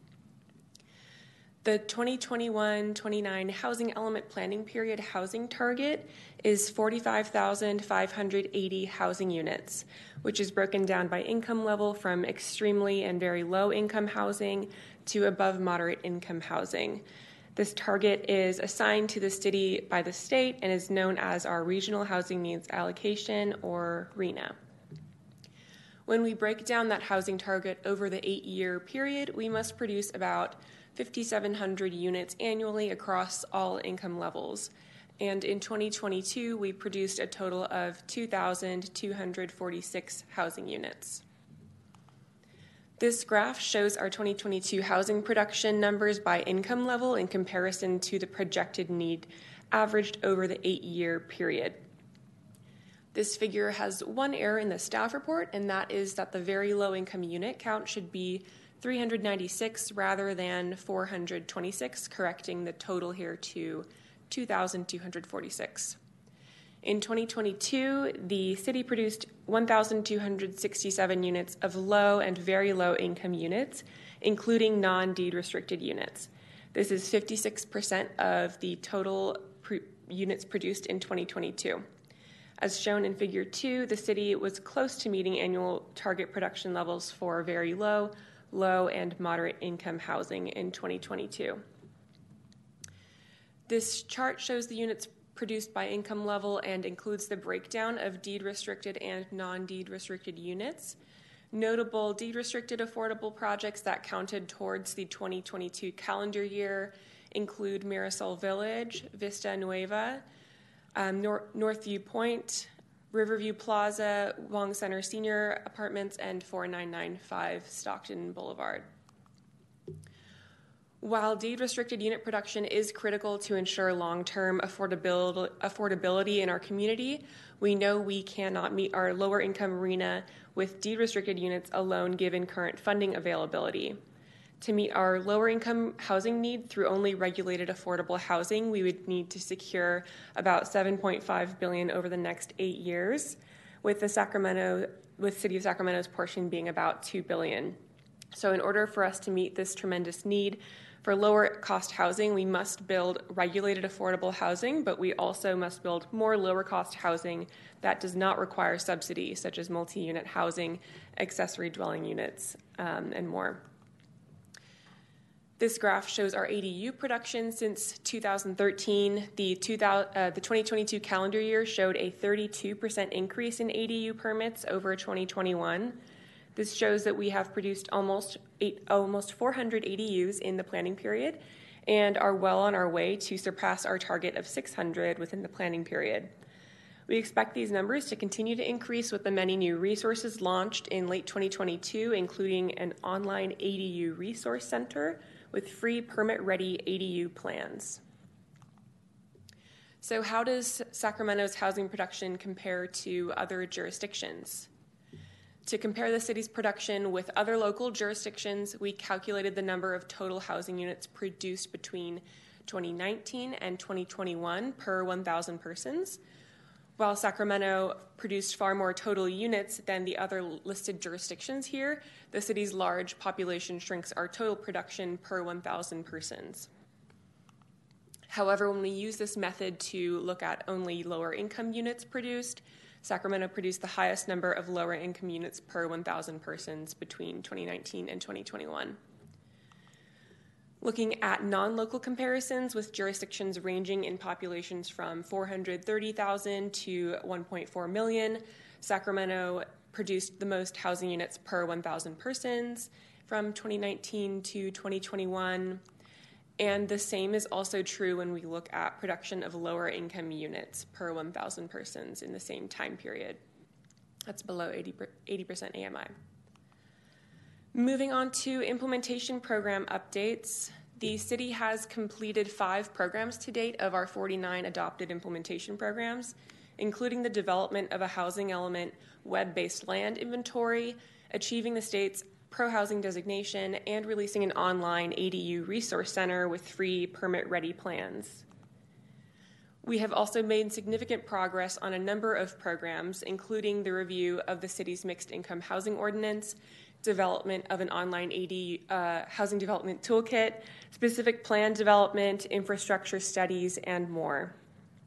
O: The twenty twenty-one twenty-nine Housing Element Planning Period housing target is forty-five thousand five hundred eighty housing units, which is broken down by income level from extremely and very low income housing to above moderate income housing. This target is assigned to the city by the state and is known as our Regional Housing Needs Allocation, or RHNA. When we break down that housing target over the eight-year period, we must produce about fifty-seven hundred units annually across all income levels. And in twenty twenty-two, we produced a total of two thousand two hundred forty-six housing units. This graph shows our twenty twenty-two housing production numbers by income level in comparison to the projected need averaged over the eight-year period. This figure has one error in the staff report, and that is that the very low-income unit count should be three hundred ninety-six rather than four hundred twenty-six, correcting the total here to two thousand two hundred forty-six. In twenty twenty-two, the city produced one thousand two hundred sixty-seven units of low and very low income units, including non-deed restricted units. This is fifty-six percent of the total pr- units produced in twenty twenty-two. As shown in Figure two, the city was close to meeting annual target production levels for very low, low, and moderate income housing in twenty twenty-two. This chart shows the units produced by income level and includes the breakdown of deed-restricted and non-deed restricted units. Notable deed-restricted affordable projects that counted towards the twenty twenty-two calendar year include Marisol Village, Vista Nueva, um, Nor- Northview Point, Riverview Plaza, Wong Center Senior Apartments, and four nine nine five Stockton Boulevard. While deed-restricted unit production is critical to ensure long-term affordability, affordability in our community, we know we cannot meet our lower-income arena with deed-restricted units alone given current funding availability. To meet our lower-income housing need through only regulated affordable housing, we would need to secure about seven point five billion dollars over the next eight years, with the Sacramento, with City of Sacramento's portion being about two billion dollars. So in order for us to meet this tremendous need for lower cost housing, we must build regulated affordable housing, but we also must build more lower cost housing that does not require subsidy, such as multi-unit housing, accessory dwelling units, um, and more. This graph shows our A D U production since two thousand thirteen. The, two thousand, uh, the twenty twenty-two calendar year showed a thirty-two percent increase in A D U permits over twenty twenty-one. This shows that we have produced almost eight, almost four hundred A D Us in the planning period and are well on our way to surpass our target of six hundred within the planning period. We expect these numbers to continue to increase with the many new resources launched in late twenty twenty-two, including an online A D U resource center with free permit-ready A D U plans. So how does Sacramento's housing production compare to other jurisdictions? To compare the city's production with other local jurisdictions, we calculated the number of total housing units produced between twenty nineteen and twenty twenty-one per one thousand persons. While Sacramento produced far more total units than the other listed jurisdictions here, the city's large population shrinks our total production per one thousand persons. However, when we use this method to look at only lower income units produced, Sacramento produced the highest number of lower income units per one thousand persons between twenty nineteen and twenty twenty-one. Looking at non-local comparisons with jurisdictions ranging in populations from four hundred thirty thousand to one point four million, Sacramento produced the most housing units per one thousand persons from twenty nineteen to twenty twenty-one. And the same is also true when we look at production of lower income units per one thousand persons in the same time period. That's below eighty percent A M I. Moving on to implementation program updates, the city has completed five programs to date of our forty-nine adopted implementation programs, including the development of a housing element web-based land inventory, achieving the state's pro-housing designation, and releasing an online A D U resource center with free permit-ready plans. We have also made significant progress on a number of programs, including the review of the city's mixed income housing ordinance, development of an online A D U uh, housing development toolkit, specific plan development, infrastructure studies, and more.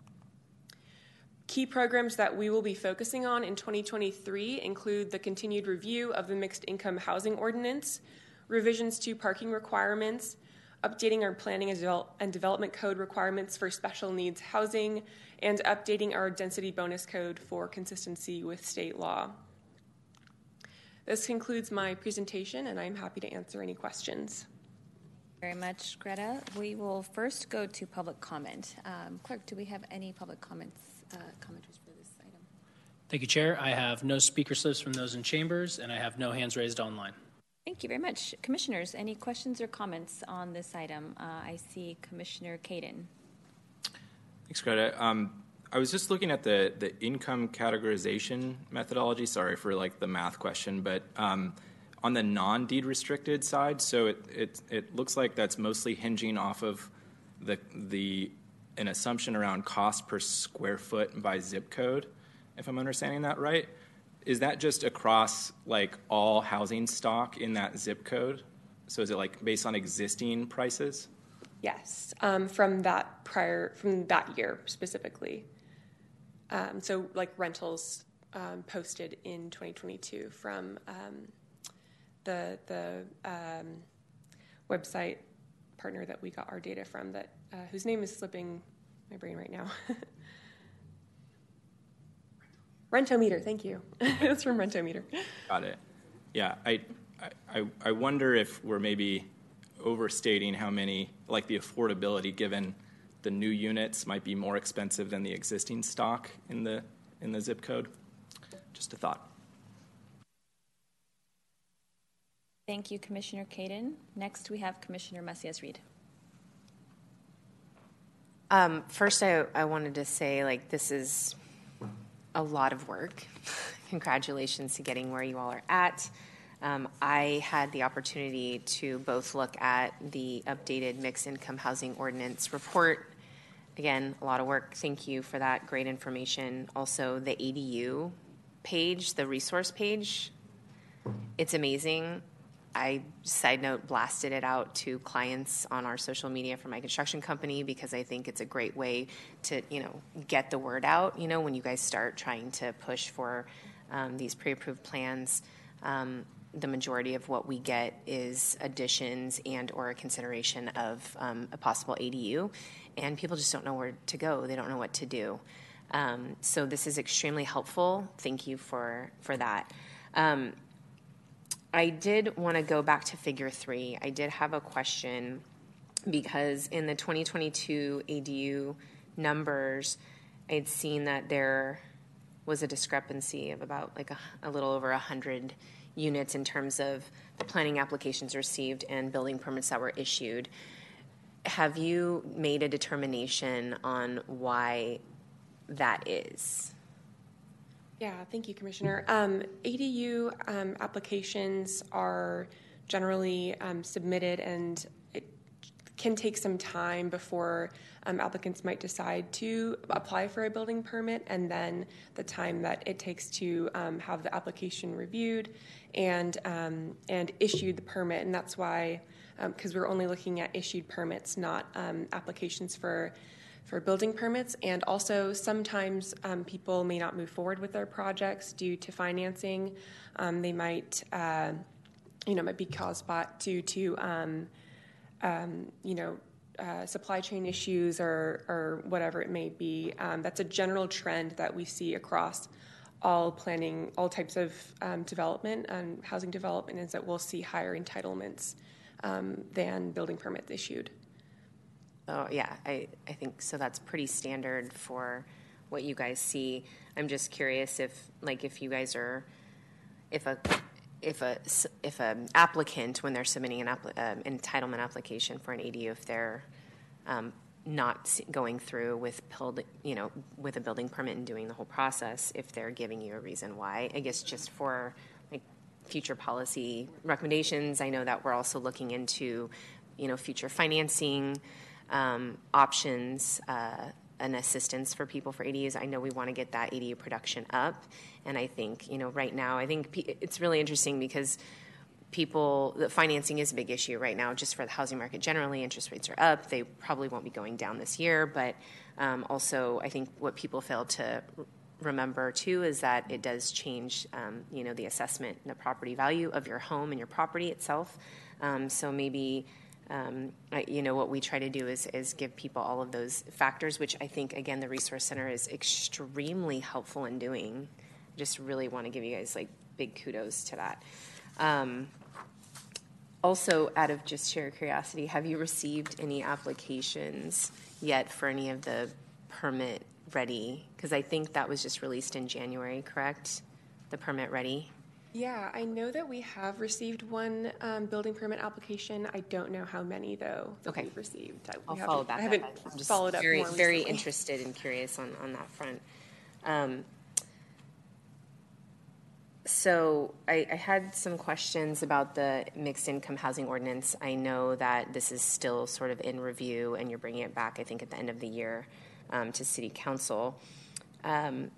O: Key programs that we will be focusing on in twenty twenty-three include the continued review of the mixed income housing ordinance, revisions to parking requirements, updating our planning and, develop- and development code requirements for special needs housing, and updating our density bonus code for consistency with state law. This concludes my presentation, and I'm happy to answer any questions.
B: Very much, Greta. We will first go to public comment. Um, Clerk, do we have any public comments, uh, commenters for this item?
A: Thank you, Chair. I have no speaker slips from those in chambers, and I have no hands raised online.
B: Thank you very much. Commissioners, any questions or comments on this item? Uh, I see Commissioner Caden.
I: Thanks, Greta. Um, I was just looking at the, the income categorization methodology. Sorry for like the math question, but um, on the non-deed restricted side, so it, it it looks like that's mostly hinging off of the the an assumption around cost per square foot by zip code, if I'm understanding that right. Is that just across like all housing stock in that zip code? So is it like based on existing prices?
O: Yes, um, from that prior from that year specifically. Um, so like rentals um, posted in twenty twenty-two from um, the the um, website partner that we got our data from, that uh, whose name is slipping my brain right now. Rentometer, thank you. It's from Rentometer.
I: Got it. Yeah, I, I I wonder if we're maybe overstating how many, like the affordability, given the new units might be more expensive than the existing stock in the in the zip code. Just a thought.
B: Thank you, Commissioner Caden. Next, we have Commissioner Macias-Reed.
C: Um, first, I, I wanted to say, like, this is a lot of work. Congratulations to getting where you all are at. Um, I had the opportunity to both look at the updated mixed income housing ordinance report. Again, a lot of work. Thank you for that. Great information. Also, the A D U page, the resource page, it's amazing. I, side note, blasted it out to clients on our social media for my construction company because I think it's a great way to, you know, get the word out, you know, when you guys start trying to push for um, these pre-approved plans. Um, the majority of what we get is additions and or a consideration of um, a possible A D U, and people just don't know where to go. They don't know what to do. Um, so this is extremely helpful. Thank you for, for that. Um, I did want to go back to figure three. I did have a question because in the twenty twenty-two A D U numbers, I'd seen that there was a discrepancy of about like a, a little over one hundred units in terms of the planning applications received and building permits that were issued. Have you made a determination on why that is?
O: Yeah, thank you, Commissioner. Um, A D U um, applications are generally um, submitted, and it can take some time before um, applicants might decide to apply for a building permit, and then the time that it takes to um, have the application reviewed and um, and issued the permit. And that's why, because um, we're only looking at issued permits, not um, applications for for building permits. And also sometimes um, people may not move forward with their projects due to financing. Um, they might, uh, you know, might be caused by due to, um, um, you know, uh, supply chain issues or, or whatever it may be. Um, that's a general trend that we see across all planning, all types of um, development and housing development, is that we'll see higher entitlements um, than building permits issued.
C: Oh, yeah, I, I think so. That's pretty standard for what you guys see. I'm just curious if, like, if you guys are, if a, if a, if an applicant, when they're submitting an appli- uh, entitlement application for an A D U, if they're um, not going through with, build, you know, with a building permit and doing the whole process, if they're giving you a reason why. I guess just for, like, future policy recommendations. I know that we're also looking into, you know, future financing Um, options uh, and assistance for people for A D Us. I know we want to get that A D U production up, and I think, you know, right now, I think p- it's really interesting because people, the financing is a big issue right now just for the housing market generally. Interest rates are up. They probably won't be going down this year, but um, also I think what people fail to r- remember too is that it does change, um, you know, the assessment and the property value of your home and your property itself. Um, so maybe Um, I, you know, what we try to do is, is give people all of those factors, which I think, again, the Resource Center is extremely helpful in doing. Just really want to give you guys, like, big kudos to that. Um, Also, out of just sheer curiosity, have you received any applications yet for any of the permit ready? Because I think that was just released in January, correct? The permit ready?
O: Yeah, I know that we have received one um, building permit application. I don't know how many, though, that
C: okay.
O: we've received. I,
C: I'll
O: we
C: follow back
O: I haven't
C: up. I'm just
O: followed up
C: very,
O: more
C: very
O: recently.
C: interested and curious on, on that front. Um, so I, I had some questions about the mixed income housing ordinance. I know that this is still sort of in review, and you're bringing it back, I think, at the end of the year um, to City Council. Um,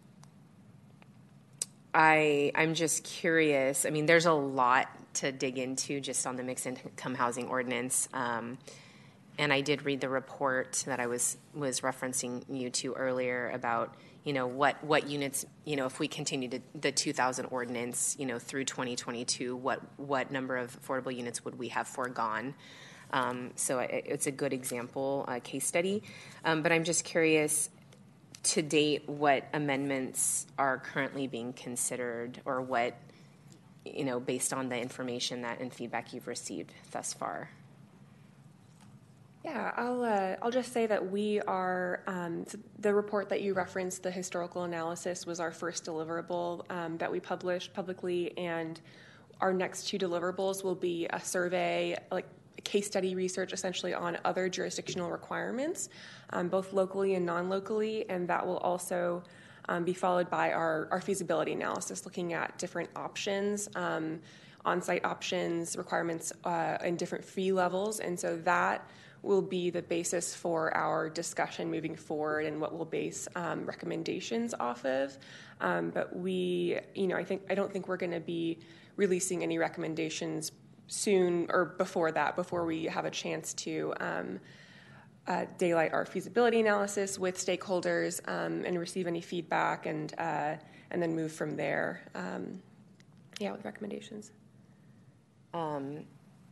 C: I, I'm just curious. I mean, there's a lot to dig into just on the mixed income housing ordinance. Um, and I did read the report that I was, was referencing you to earlier about, you know, what, what units, you know, if we continue to the two thousand ordinance, you know, through twenty twenty-two, what, what number of affordable units would we have foregone? Um, so it, it's a good example, uh, case study. Um, but I'm just curious, to date, what amendments are currently being considered, or what, you know, based on the information that and feedback you've received thus far?
O: Yeah, I'll uh, I'll just say that we are um, the report that you referenced, the historical analysis, was our first deliverable um, that we published publicly, and our next two deliverables will be a survey, like case study research, essentially on other jurisdictional requirements, um, both locally and non-locally, and that will also um, be followed by our, our feasibility analysis, looking at different options, um, on-site options, requirements, uh, and different fee levels, and so that will be the basis for our discussion moving forward and what we'll base um, recommendations off of. Um, but we, you know, I think I don't think we're going to be releasing any recommendations soon or before that, before we have a chance to um, uh, daylight our feasibility analysis with stakeholders um, and receive any feedback, and uh, and then move from there. Um, yeah, with recommendations.
C: Um,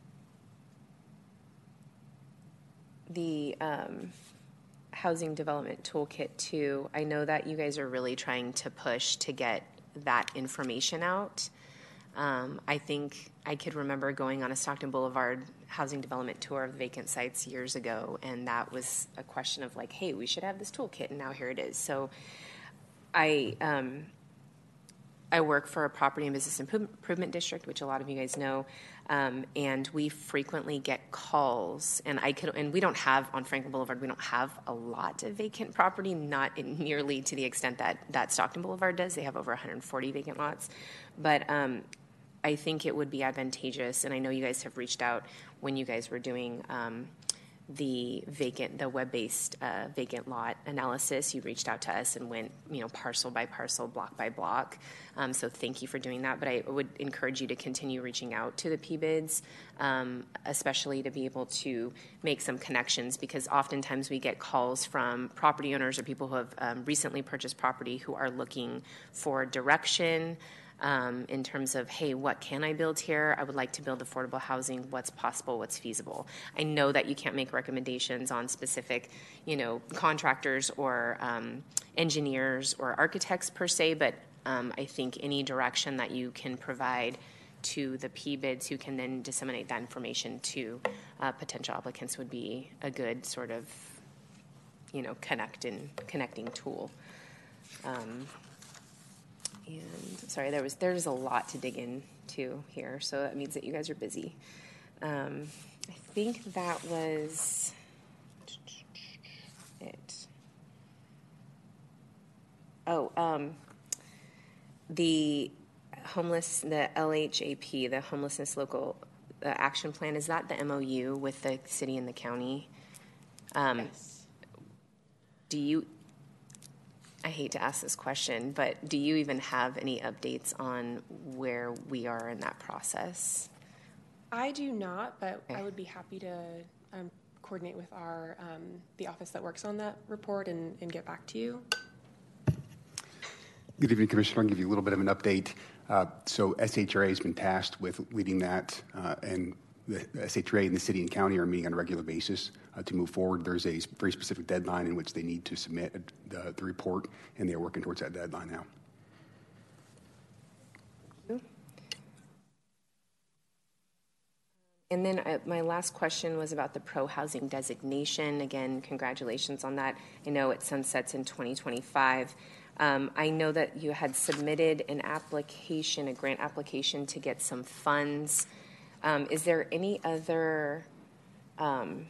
C: the um, housing development toolkit too. I know that you guys are really trying to push to get that information out. Um, I think I could remember going on a Stockton Boulevard housing development tour of vacant sites years ago, and that was a question of like, hey, we should have this toolkit, and now here it is. So I um, I work for a property and business improvement district, which a lot of you guys know, um, and we frequently get calls, and I could, and we don't have, on Franklin Boulevard, we don't have a lot of vacant property, not in nearly to the extent that, that Stockton Boulevard does. They have over one hundred forty vacant lots, but um, I think it would be advantageous, and I know you guys have reached out when you guys were doing um, the vacant, the web-based uh, vacant lot analysis. You reached out to us and went, you know, parcel by parcel, block by block. Um, so thank you for doing that. But I would encourage you to continue reaching out to the P B I Ds, um, especially to be able to make some connections, because oftentimes we get calls from property owners or people who have um, recently purchased property who are looking for direction, Um, in terms of, hey, what can I build here? I would like to build affordable housing. What's possible? What's feasible? I know that you can't make recommendations on specific, you know, contractors or um, engineers or architects per se, but um, I think any direction that you can provide to the P B I Ds who can then disseminate that information to uh, potential applicants would be a good sort of, you know, connect and connecting tool. Um, And sorry, there was there's a lot to dig into here, so that means that you guys are busy. Um, I think that was it. Oh, um, the homeless, the L H A P, the Homelessness Local uh, Action Plan, is that the M O U with the city and the county? Um, yes. Do you? I hate to ask this question, but do you even have any updates on where we are in that process?
O: I do not, but
C: okay.
O: I would be happy to um, coordinate with our um, the office that works on that report and, and get back to you.
P: Good evening, Commissioner. I'll give you a little bit of an update. Uh, so S H R A has been tasked with leading that, uh, and the S H R A and the city and county are meeting on a regular basis uh, to move forward. There's a very specific deadline in which they need to submit the, the report, and they're working towards that deadline now.
C: And then uh, my last question was about the pro-housing designation. Again, congratulations on that. I know it sunsets in twenty twenty-five. Um, I know that you had submitted an application, a grant application to get some funds. Um, is there any other um,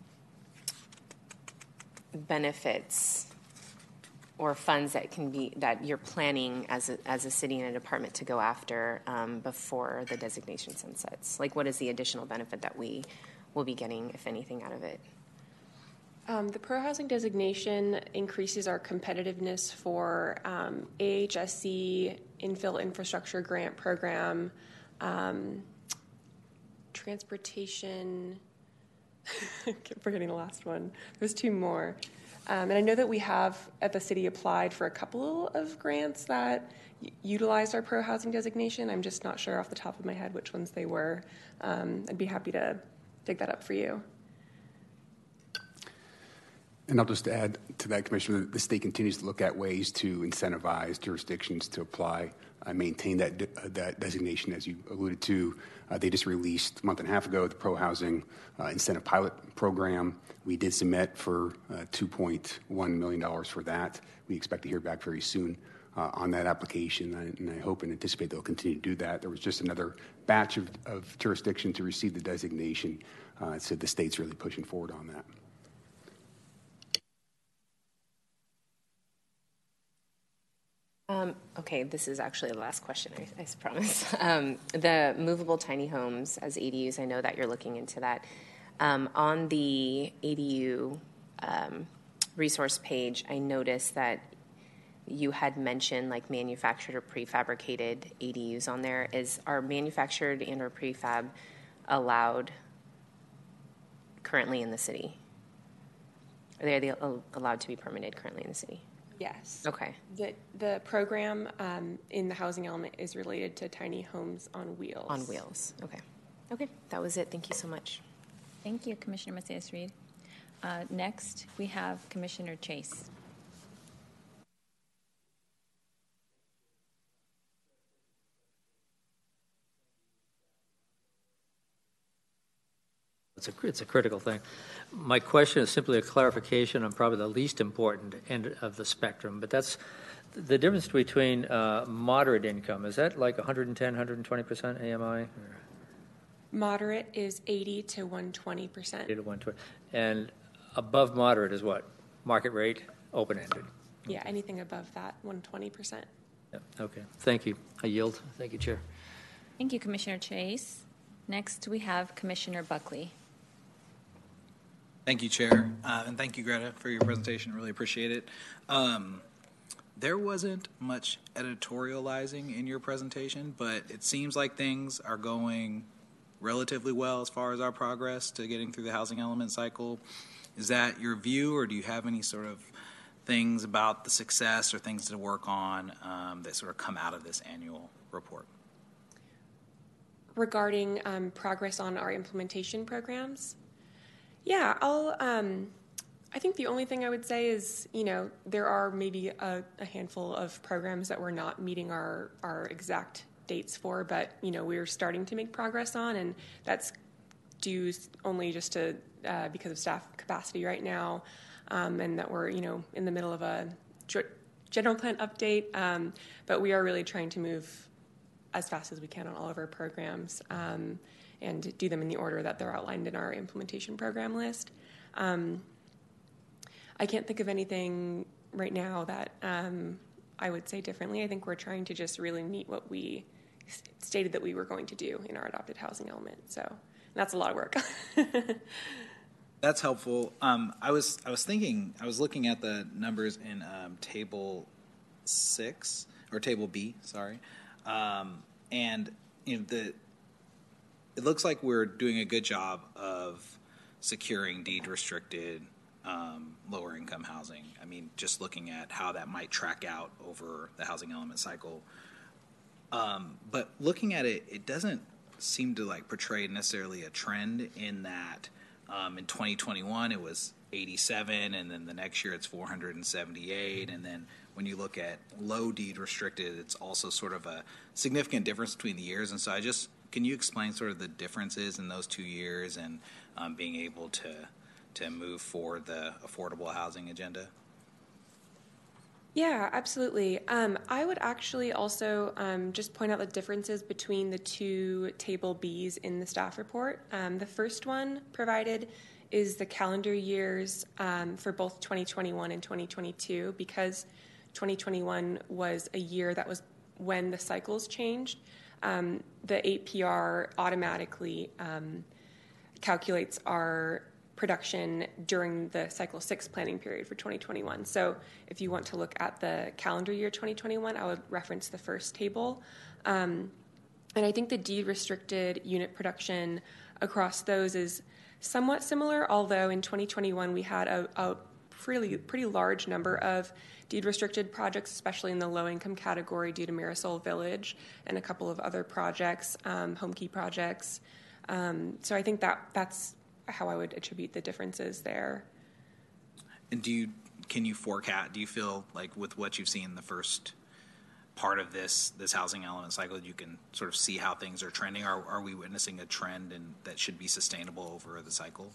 C: benefits or funds that can be that you're planning as a, as a city and a department to go after um, before the designation sunsets? Like, what is the additional benefit that we will be getting, if anything, out of it?
O: Um, the pro-housing designation increases our competitiveness for um, A H S C, infill infrastructure grant program, um, transportation, I keep forgetting the last one. There's two more. Um, and I know that we have at the city applied for a couple of grants that y- utilized our pro-housing designation. I'm just not sure off the top of my head which ones they were. Um, I'd be happy to dig that up for you.
P: And I'll just add to that, Commissioner, the state continues to look at ways to incentivize jurisdictions to apply and maintain that de- uh, that designation, as you alluded to. Uh, they just released a month and a half ago the pro-housing uh, incentive pilot program. We did submit for uh, two point one million dollars for that. We expect to hear back very soon uh, on that application, and I, and I hope and anticipate they'll continue to do that. There was just another batch of, of jurisdictions to receive the designation, uh, so the state's really pushing forward on that.
C: Um, okay, this is actually the last question, I, I promise. Um, the movable tiny homes as A D Us, I know that you're looking into that. Um, on the A D U um, resource page, I noticed that you had mentioned like manufactured or prefabricated A D Us on there. Is are manufactured and or prefab allowed currently in the city? Are they allowed to be permitted currently in the city?
O: Yes.
C: Okay.
O: The, the program um, in the housing element is related to tiny homes on wheels.
C: On wheels. Okay. Okay. That was it. Thank you so much.
B: Thank you, Commissioner Macias-Reed. Uh, next, we have Commissioner Chase.
F: It's a, it's a critical thing. My question is simply a clarification on probably the least important end of the spectrum, but that's the difference between uh, moderate income. Is that like one hundred ten, one hundred twenty percent A M I? Or?
O: Moderate is eighty to one hundred twenty percent.
F: eighty to one hundred twenty. And above moderate is what? Market rate, open-ended?
O: Yeah, anything above that, one hundred twenty percent.
F: Yeah, okay. Thank you. I yield. Thank you, Chair.
B: Thank you, Commissioner Chase. Next, we have Commissioner Buckley.
M: Thank you, Chair, uh, and thank you, Greta, for your presentation. Really appreciate it. Um, there wasn't much editorializing in your presentation, but it seems like things are going relatively well as far as our progress to getting through the housing element cycle. Is that your view, or do you have any sort of things about the success or things to work on um, that sort of come out of this annual report?
O: Regarding um, progress on our implementation programs? Yeah, I'll, um, I think the only thing I would say is, you know, there are maybe a, a handful of programs that we're not meeting our, our exact dates for, but, you know, we're starting to make progress on, and that's due only just to, uh, because of staff capacity right now, um, and that we're, you know, in the middle of a general plan update, um, but we are really trying to move as fast as we can on all of our programs. Um, and do them in the order that they're outlined in our implementation program list. Um, I can't think of anything right now that um, I would say differently. I think we're trying to just really meet what we stated that we were going to do in our adopted housing element. So that's a lot of work.
M: That's helpful. Um, I was I was thinking, I was looking at the numbers in um, table six, or table B, sorry. Um, and you know, the it looks like we're doing a good job of securing deed-restricted um, lower-income housing. I mean, just looking at how that might track out over the housing element cycle. Um, but looking at it, it doesn't seem to like portray necessarily a trend in that um, in twenty twenty-one it was eighty-seven, and then the next year it's four hundred seventy-eight, and then when you look at low deed restricted, it's also sort of a significant difference between the years. And so I just can you explain sort of the differences in those two years and um, being able to to move forward the affordable housing agenda?
O: Yeah, absolutely. Um, I would actually also um, just point out the differences between the two table Bs in the staff report. Um, the first one provided is the calendar years um, for both twenty twenty-one and twenty twenty-two, because twenty twenty-one was a year that was when the cycles changed. Um, the A P R automatically um, calculates our production during the cycle six planning period for twenty twenty-one. So if you want to look at the calendar year twenty twenty-one, I would reference the first table. Um, and I think the deed-restricted unit production across those is somewhat similar, although in twenty twenty-one we had a, a pretty, pretty large number of deed-restricted projects, especially in the low-income category due to Marisol Village and a couple of other projects, um, home key projects. Um, so I think that that's how I would attribute the differences there.
M: And do you can you forecast? Do you feel like with what you've seen in the first part of this this housing element cycle, you can sort of see how things are trending? Are are we witnessing a trend and that should be sustainable over the cycle?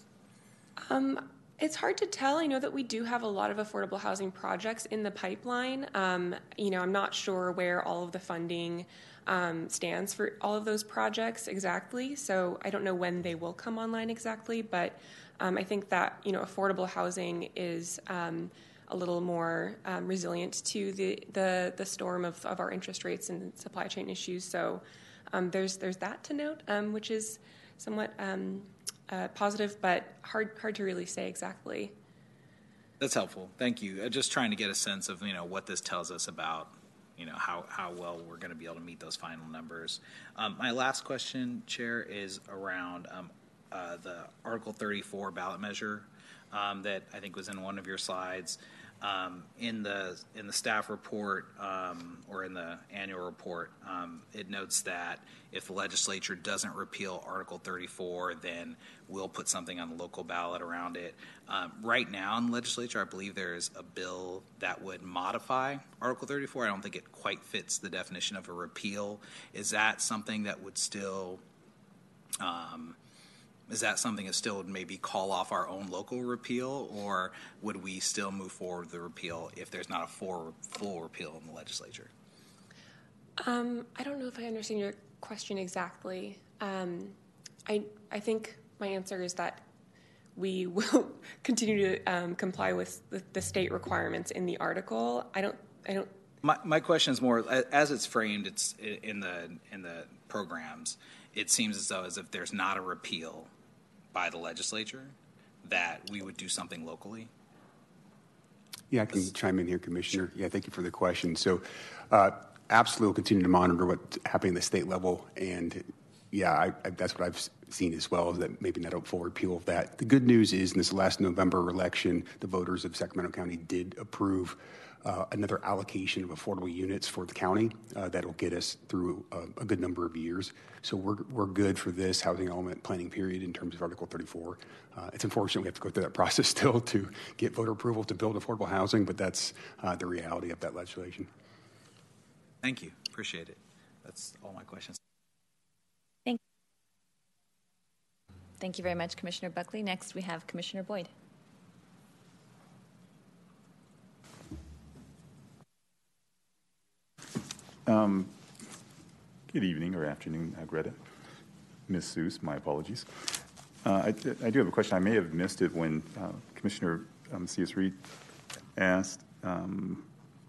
O: Um, it's hard to tell. I know that we do have a lot of affordable housing projects in the pipeline. Um, you know, I'm not sure where all of the funding um, stands for all of those projects exactly. So I don't know when they will come online exactly, but um, I think that, you know, affordable housing is um, a little more um, resilient to the, the, the storm of, of our interest rates and supply chain issues. So um, there's there's that to note, um, which is somewhat um, uh, positive, but hard hard to really say exactly.
M: That's helpful. Thank you. Uh, just trying to get a sense of, you know, what this tells us about, you know, how, how well we're going to be able to meet those final numbers. Um, my last question, Chair, is around um, uh, the Article thirty-four ballot measure um, that I think was in one of your slides. Um, in the in the staff report um, or in the annual report, um, it notes that if the legislature doesn't repeal Article thirty-four, then we'll put something on the local ballot around it. Um, right now in the legislature, I believe there is a bill that would modify Article thirty-four. I don't think it quite fits the definition of a repeal. Is that something that would still um, Is that something that still would maybe call off our own local repeal, or would we still move forward with the repeal if there's not a full, full repeal in the legislature?
O: Um, I don't know if I understand your question exactly. Um, I I think my answer is that we will continue to um, comply with the, the state requirements in the article. I don't. I don't.
M: My my question is more as it's framed. It's in the in the programs. It seems as though as if there's not a repeal by the legislature, that we would do something locally.
P: Yeah, I can chime in here, Commissioner. Yeah, thank you for the question. So, uh, absolutely, we'll continue to monitor what's happening at the state level, and yeah, I, I, that's what I've seen as well, is that maybe not a full repeal of that. The good news is in this last November election, the voters of Sacramento County did approve uh, another allocation of affordable units for the county uh, that'll get us through a, a good number of years. So we're we're good for this housing element planning period in terms of Article thirty-four. Uh, it's unfortunate we have to go through that process still to get voter approval to build affordable housing, but that's uh, the reality of that legislation.
M: Thank you. Appreciate it. That's all my questions.
B: Thank you. Thank you very much, Commissioner Buckley. Next, we have Commissioner Boyd.
H: Um, good evening or afternoon, uh, Greta. Miz Seuss, my apologies. Uh, I, I do have a question. I may have missed it when uh, Commissioner um, C S. Reed asked. Um,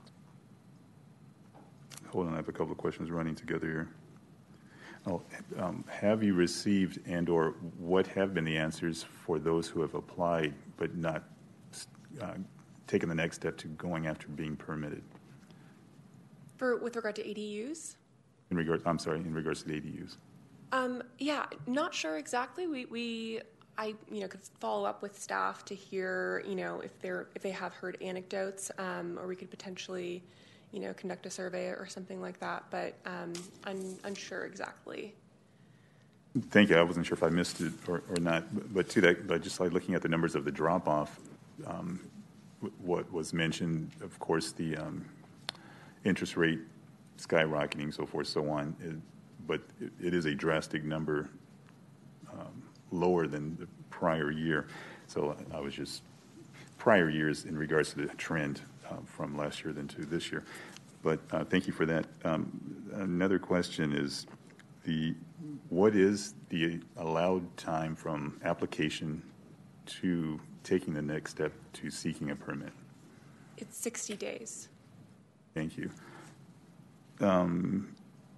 H: hold on, I have a couple of questions running together here. Oh, um, have you received and or what have been the answers for those who have applied but not uh, taken the next step to going after being permitted?
O: For with regard to A D Us?
H: In regard, I'm sorry, in regards to the A D Us.
O: Um, yeah, not sure exactly. We, we, I, you know, could follow up with staff to hear, you know, if they're if they have heard anecdotes, um, or we could potentially, you know, conduct a survey or something like that. But um, I'm unsure exactly.
H: Thank you. I wasn't sure if I missed it or, or not. But, but to that, but just like looking at the numbers of the drop off, um, what was mentioned, of course, the um, interest rate skyrocketing, so forth, so on. It, but it, it is a drastic number, um, lower than the prior year. So I was just prior years in regards to the trend uh, from last year than to this year. But uh, thank you for that. Um, another question is the what is the allowed time from application to taking the next step to seeking a permit?
O: It's sixty days.
H: Thank you. Um,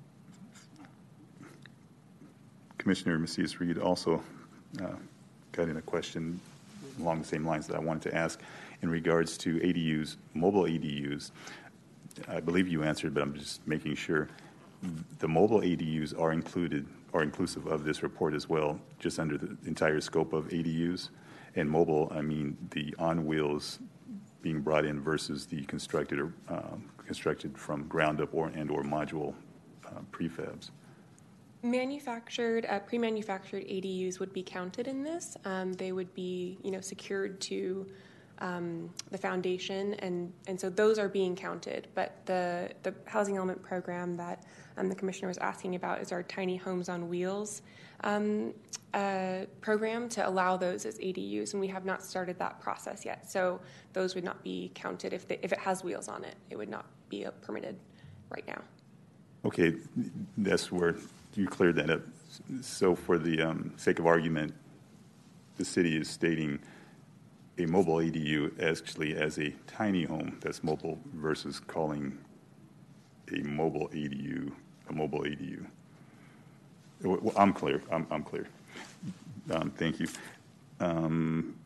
H: Commissioner Macias Reed also uh, got in a question along the same lines that I wanted to ask in regards to A D Us, mobile A D Us. I believe you answered, but I'm just making sure. The mobile A D Us are included, are inclusive of this report as well, just under the entire scope of A D Us. And mobile, I mean the on wheels being brought in versus the constructed or um, constructed from ground up or and or module uh, prefabs.
O: Manufactured, uh, pre-manufactured A D Us would be counted in this. Um, they would be, you know, secured to um, the foundation, and, and so those are being counted. But the the housing element program that um, the commissioner was asking about is our Tiny Homes on Wheels um, uh, program to allow those as A D Us, and we have not started that process yet. So those would not be counted if they, if it has wheels on it. It would not be permitted right now.
H: Okay, that's where you cleared that up. So for the um, sake of argument, the city is stating a mobile A D U actually as a tiny home that's mobile versus calling a mobile A D U a mobile A D U. Well, I'm clear. I'm, I'm clear. Um, thank you. Um,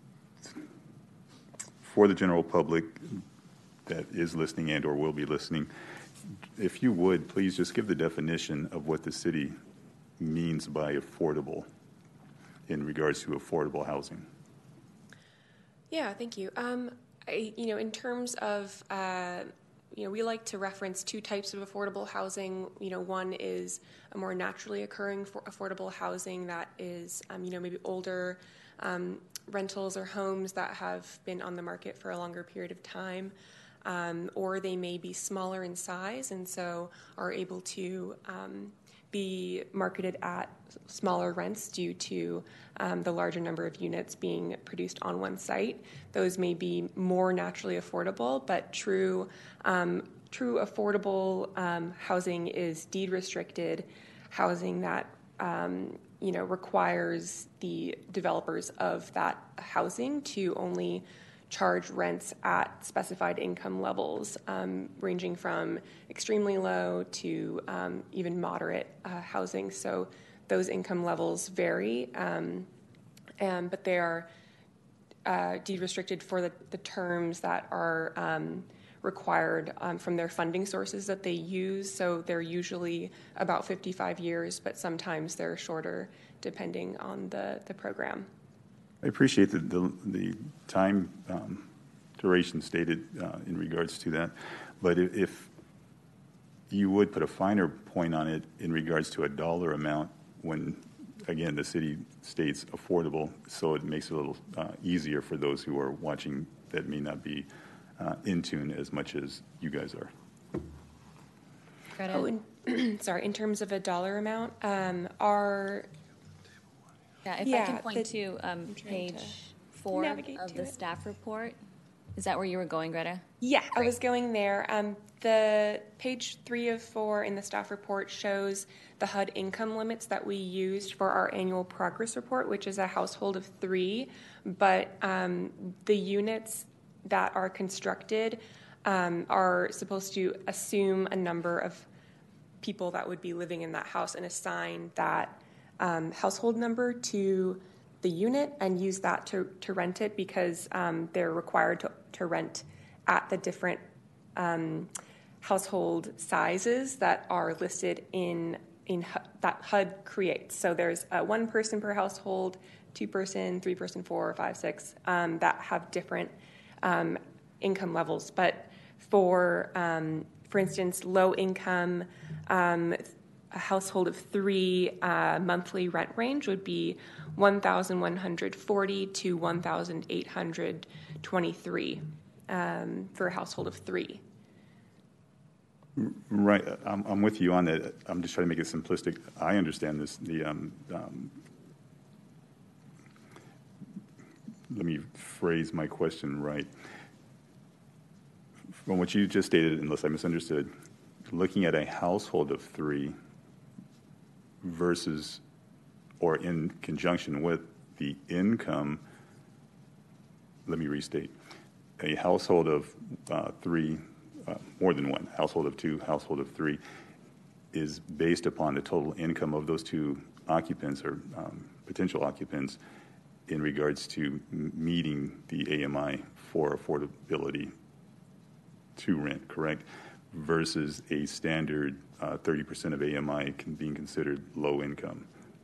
H: for the general public that is listening and or will be listening, if you would, please just give the definition of what the city means by affordable in regards to affordable housing.
O: Yeah, thank you. Um, I, you know, in terms of, uh, you know, we like to reference two types of affordable housing. You know, one is a more naturally occurring for affordable housing that is, um, you know, maybe older um, rentals or homes that have been on the market for a longer period of time. Um, or they may be smaller in size and so are able to um, be marketed at smaller rents due to um, the larger number of units being produced on one site. Those may be more naturally affordable, but true um, true affordable um, housing is deed restricted housing that um, you know requires the developers of that housing to only charge rents at specified income levels, um, ranging from extremely low to um, even moderate uh, housing. So those income levels vary, um, and, but they are uh, deed restricted for the, the terms that are um, required um, from their funding sources that they use. So they're usually about fifty-five years, but sometimes they're shorter depending on the, the program.
H: I appreciate the, the, the time um, duration stated uh, in regards to that, but if, if you would put a finer point on it in regards to a dollar amount when, again, the city states affordable, so it makes it a little uh, easier for those who are watching that may not be uh, in tune as much as you guys are.
O: Oh, in, sorry, in terms of a dollar amount, um, our...
B: Yeah, if
O: yeah,
B: I can point
O: the,
B: to um, page four of the
O: it.
B: staff report. Is that where you were going, Greta?
O: Yeah, Great. I was going there. Um, the page three of four in the staff report shows the H U D income limits that we used for our annual progress report, which is a household of three. But um, the units that are constructed um, are supposed to assume a number of people that would be living in that house and assign that Um, household number to the unit and use that to, to rent it because um, they're required to, to rent at the different um, household sizes that are listed in, in H U D, that H U D creates. So there's uh, one person per household, two person, three person, four, five, six, um, that have different um, income levels. But for, um, for instance, low income, um, a household of three uh, monthly rent range would be one thousand one hundred forty to one thousand eight hundred twenty-three um, for a household of three.
H: Right, I'm, I'm with you on that. I'm just trying to make it simplistic. I understand this. The um, um, let me phrase my question right. From what you just stated, unless I misunderstood, looking at a household of three versus or in conjunction with the income, let me restate, a household of uh, three, uh, more than one, household of two, household of three, is based upon the total income of those two occupants or um, potential occupants in regards to meeting the A M I for affordability to rent, correct? Versus a standard uh, thirty percent of A M I can being considered low income.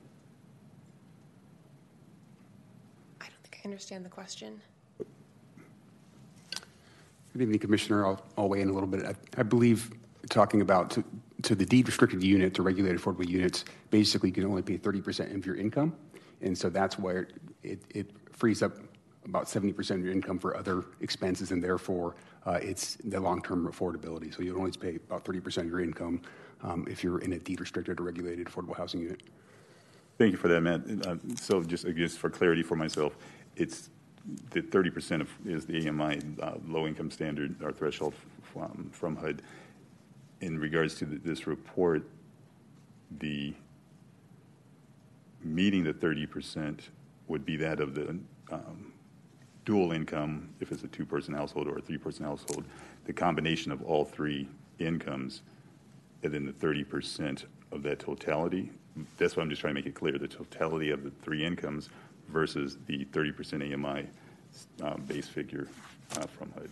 O: I don't think I understand the question.
P: Good evening, Commissioner. I'll, I'll weigh in a little bit. I, I believe talking about to, to the deed restricted unit to regulated affordable units, basically you can only pay thirty percent of your income. And so that's where it, it frees up about seventy percent of your income for other expenses, and therefore uh, it's the long-term affordability. So you'll only pay about thirty percent of your income um, if you're in a deed restricted or regulated affordable housing unit.
H: Thank you for that, Matt. Uh, so just, just for clarity for myself, it's the thirty percent of, is the A M I uh, low-income standard or threshold from, from H U D. In regards to the, this report, the meeting the thirty percent would be that of the um, dual income, if it's a two-person household or a three-person household, the combination of all three incomes, and then the thirty percent of that totality. That's why I'm just trying to make it clear, the totality of the three incomes versus the thirty percent A M I uh, base figure uh, from H U D.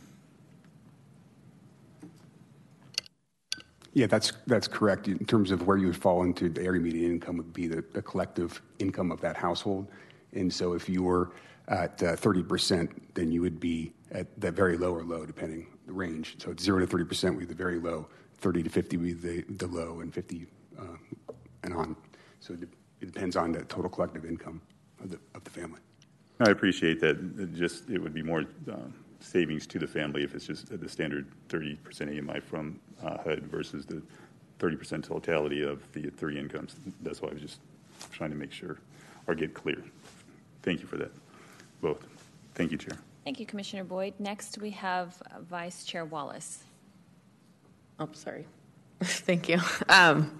P: Yeah, that's that's correct. In terms of where you would fall into the area median income would be the, the collective income of that household. And so if you were at uh, thirty percent, then you would be at the very low or low, depending the range. So it's zero to thirty percent would be the very low, thirty to fifty would be the, the low, and fifty uh, and on. So it, it depends on the total collective income of the, of the family.
H: I appreciate that. It just, it would be more uh, savings to the family if it's just the standard thirty percent A M I from uh, H U D versus the thirty percent totality of the three incomes. That's why I was just trying to make sure or get clear. Thank you for that, both. Thank you, Chair.
B: Thank you, Commissioner Boyd. Next, we have uh, Vice Chair Wallace.
J: Oh, sorry. Thank you. Um,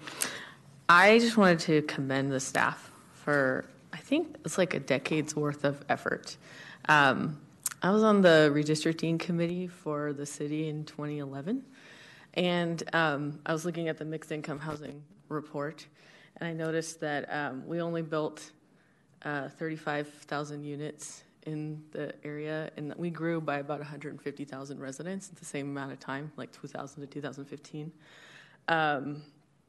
J: I just wanted to commend the staff for, I think it's like a decade's worth of effort. Um, I was on the redistricting committee for the city in twenty eleven, and um, I was looking at the mixed income housing report, and I noticed that um, we only built uh, thirty-five thousand units in the area, and we grew by about one hundred fifty thousand residents at the same amount of time, like two thousand to two thousand fifteen. Um,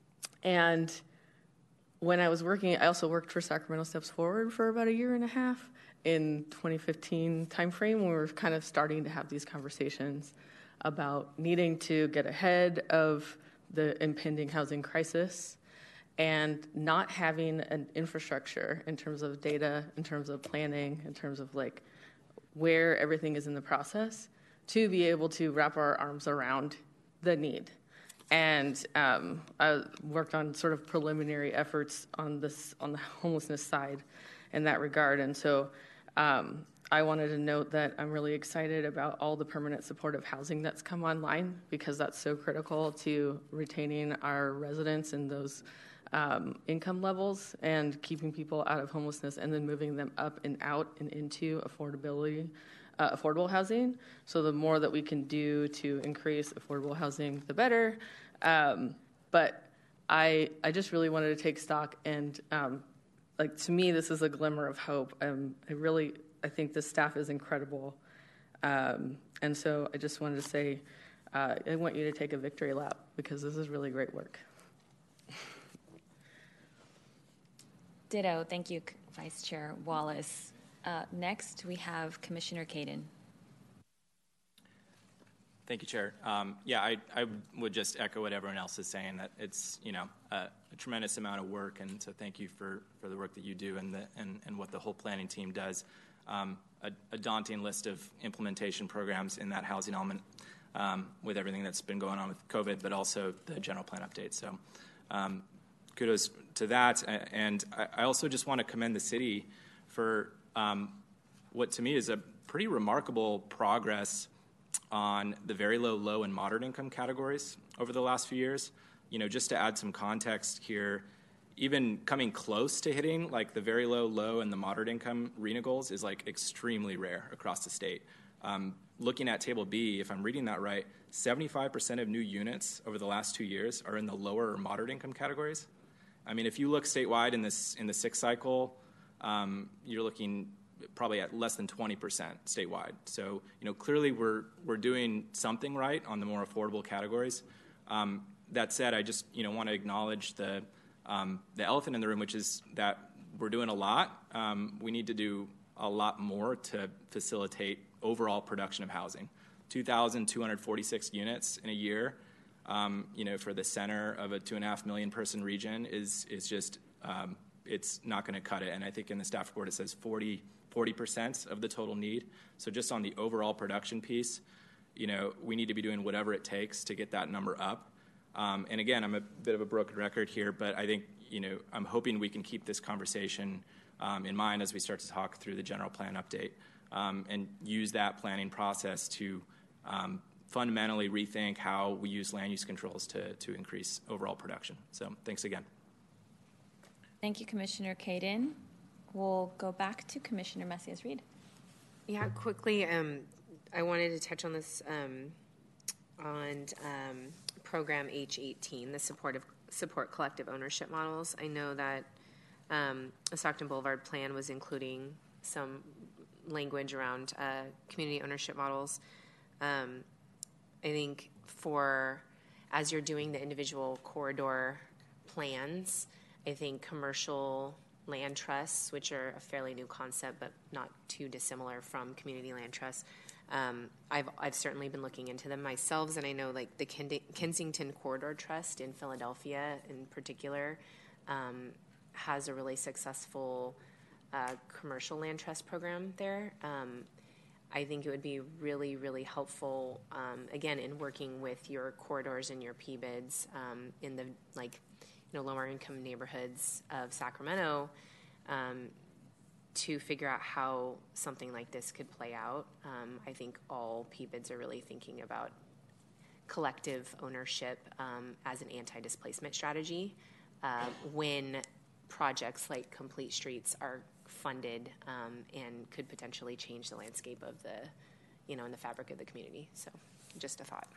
J: and when I was working, I also worked for Sacramento Steps Forward for about a year and a half. In twenty fifteen timeframe, we were kind of starting to have these conversations about needing to get ahead of the impending housing crisis and not having an infrastructure in terms of data, in terms of planning, in terms of like where everything is in the process to be able to wrap our arms around the need. And um, I worked on sort of preliminary efforts on this, on the homelessness side in that regard. And so um, I wanted to note that I'm really excited about all the permanent supportive housing that's come online, because that's so critical to retaining our residents in those um, income levels and keeping people out of homelessness and then moving them up and out and into affordability. Uh, affordable housing. So the more that we can do to increase affordable housing, the better. Um, but I I just really wanted to take stock, and um, like to me, this is a glimmer of hope. Um, I really I think the staff is incredible, um, and so I just wanted to say uh, I want you to take a victory lap, because this is really great work.
B: Ditto. Thank you, Vice Chair Wallace. Uh, next, we have Commissioner Caden.
I: Thank you, Chair. Um, yeah, I, I would just echo what everyone else is saying, that it's, you know, a, a tremendous amount of work, and so thank you for, for the work that you do and, the, and, and what the whole planning team does. Um, a, a daunting list of implementation programs in that housing element. um, with everything that's been going on with COVID, but also the general plan update. So um, kudos to that. And I also just want to commend the city for um, what to me is a pretty remarkable progress on the very low, low, and moderate income categories over the last few years. You know, just to add some context here, even coming close to hitting like the very low, low, and the moderate income RHNA goals is like extremely rare across the state. Um, looking at Table B, if I'm reading that right, seventy-five percent of new units over the last two years are in the lower or moderate income categories. I mean, if you look statewide in this in the sixth cycle, um, you're looking probably at less than twenty percent statewide. So, you know, clearly we're we're doing something right on the more affordable categories. Um, that said, I just, you know, want to acknowledge the um, the elephant in the room, which is that we're doing a lot. Um, we need to do a lot more to facilitate overall production of housing. two thousand two hundred forty-six units in a year, um, you know, for the center of a two and a half million person region is is just um, it's not going to cut it. And I think in the staff report it says forty percent of the total need. So just on the overall production piece, you know, we need to be doing whatever it takes to get that number up. Um, and again, I'm a bit of a broken record here, but I think, you know, I'm hoping we can keep this conversation um, in mind as we start to talk through the general plan update um, and use that planning process to um, fundamentally rethink how we use land use controls to, to increase overall production. So thanks again.
B: Thank you, Commissioner Caden. We'll go back to Commissioner Macias-Reed.
C: Yeah, quickly, um, I wanted to touch on this um, on um, program H eighteen, the supportive support collective ownership models. I know that um, the Stockton Boulevard plan was including some language around uh, community ownership models. Um, I think for as you're doing the individual corridor plans, I think commercial land trusts, which are a fairly new concept but not too dissimilar from community land trusts. Um, I've I've certainly been looking into them myself, and I know like the Ken- Kensington Corridor Trust in Philadelphia, in particular, um, has a really successful uh, commercial land trust program there. Um, I think it would be really, really helpful, um, again, in working with your corridors and your P bids um, in the like. You know, lower income neighborhoods of Sacramento um, to figure out how something like this could play out. Um, I think all P bids are really thinking about collective ownership um, as an anti-displacement strategy uh, when projects like Complete Streets are funded um, and could potentially change the landscape of the, you know, and the fabric of the community. So just a thought.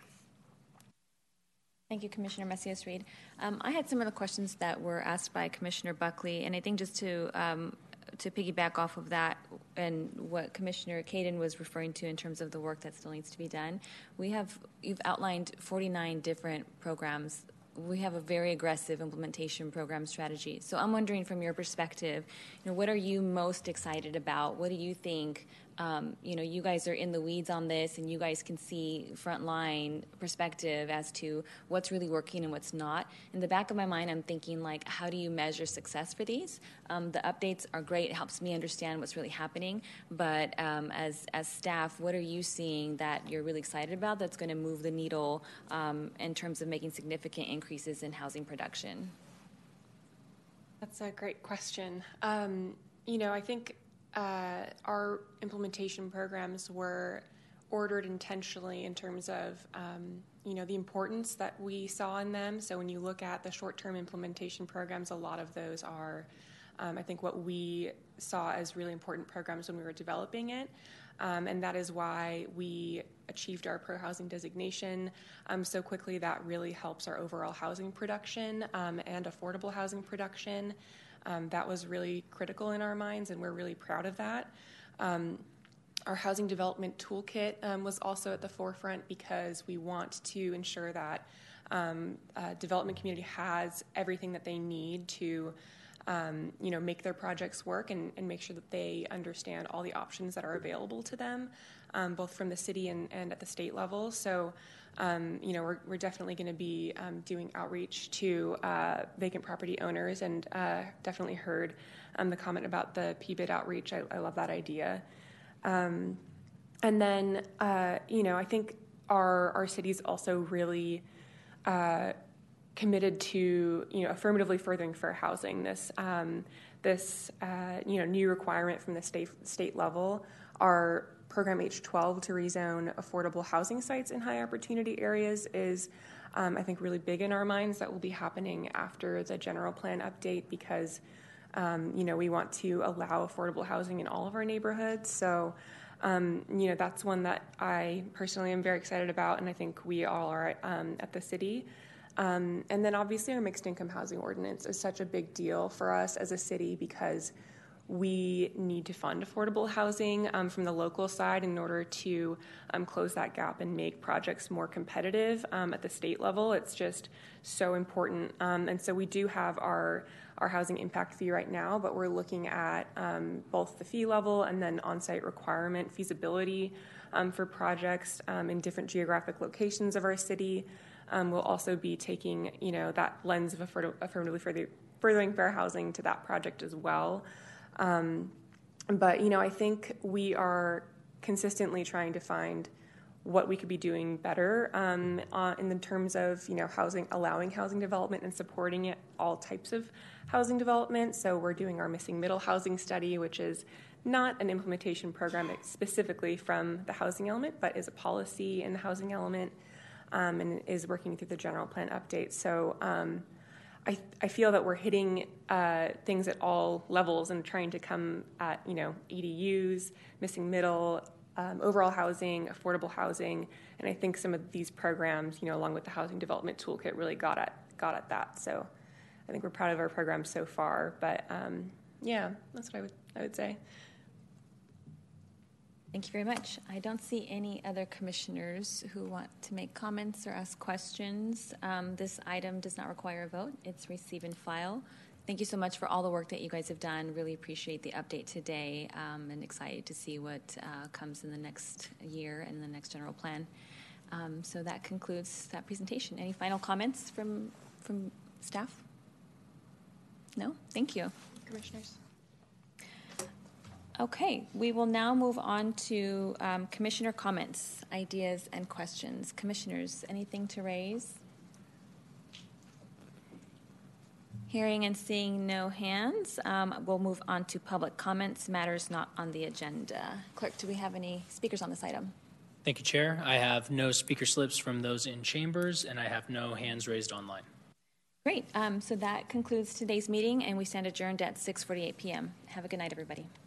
B: Thank you, Commissioner Macias-Reed. Um, I had similar questions that were asked by Commissioner Buckley, and I think just to um, to piggyback off of that and what Commissioner Caden was referring to in terms of the work that still needs to be done, we have you've outlined forty-nine different programs. We have a very aggressive implementation program strategy. So I'm wondering, from your perspective, you know, what are you most excited about? What do you think? Um, you know, you guys are in the weeds on this, and you guys can see frontline perspective as to what's really working and what's not. In the back of my mind, I'm thinking, like, how do you measure success for these? Um, the updates are great. It helps me understand what's really happening. But um, as as staff, what are you seeing that you're really excited about that's going to move the needle um, in terms of making significant increases in housing production?
O: That's a great question. Um, you know, I think Uh, our implementation programs were ordered intentionally in terms of, um, you know, the importance that we saw in them. So when you look at the short-term implementation programs, a lot of those are, um, I think, what we saw as really important programs when we were developing it. Um, and that is why we achieved our pro-housing designation um, so quickly. That really helps our overall housing production um, and affordable housing production. Um, that was really critical in our minds, and we're really proud of that. Um, our housing development toolkit um, was also at the forefront because we want to ensure that um, uh, development community has everything that they need to, um, you know, make their projects work and, and make sure that they understand all the options that are available to them, um, both from the city and, and at the state level. So. Um, you know, we're, we're definitely going to be um, doing outreach to uh, vacant property owners, and uh, definitely heard um, the comment about the P bid outreach. I, I love that idea. Um, and then, uh, you know, I think our our city's also really uh, committed to, you know, affirmatively furthering fair housing. This um, this uh, you know new requirement from the state state level, our Program H twelve to rezone affordable housing sites in high opportunity areas is, um, I think, really big in our minds. That will be happening after the general plan update because, um, you know, we want to allow affordable housing in all of our neighborhoods. So, um, you know, that's one that I personally am very excited about, and I think we all are um, at the city. Um, and then obviously our mixed income housing ordinance is such a big deal for us as a city because we need to fund affordable housing um, from the local side in order to um, close that gap and make projects more competitive um, at the state level. It's just so important. Um, and so we do have our, our housing impact fee right now, but we're looking at um, both the fee level and then on-site requirement feasibility um, for projects um, in different geographic locations of our city. Um, we'll also be taking, you know, that lens of affirm- affirmatively further, furthering fair housing to that project as well. Um, but, you know, I think we are consistently trying to find what we could be doing better um, uh, in the terms of, you know, housing, allowing housing development and supporting it, all types of housing development. So we're doing our missing middle housing study, which is not an implementation program specifically from the housing element, but is a policy in the housing element. Um, and is working through the general plan update. So um, I, I feel that we're hitting uh, things at all levels and trying to come at, you know, E D Us, missing middle, um, overall housing, affordable housing, and I think some of these programs, you know, along with the housing development toolkit, really got at got at that. So I think we're proud of our program so far. But um, yeah, that's what I would I would say.
B: Thank you very much. I don't see any other commissioners who want to make comments or ask questions. Um, this item does not require a vote. It's receive and file. Thank you so much for all the work that you guys have done. Really appreciate the update today um, and excited to see what uh, comes in the next year and the next general plan. Um, so that concludes that presentation. Any final comments from, from staff? No? Thank you.
O: Commissioners.
B: Okay, we will now move on to um, commissioner comments, ideas, and questions. Commissioners, anything to raise? Hearing and seeing no hands, um, we'll move on to public comments, matters not on the agenda. Clerk, do we have any speakers on this item?
A: Thank you, Chair. I have no speaker slips from those in chambers, and I have no hands raised online.
B: Great. Um, so that concludes today's meeting, and we stand adjourned at six forty-eight p.m. Have a good night, everybody.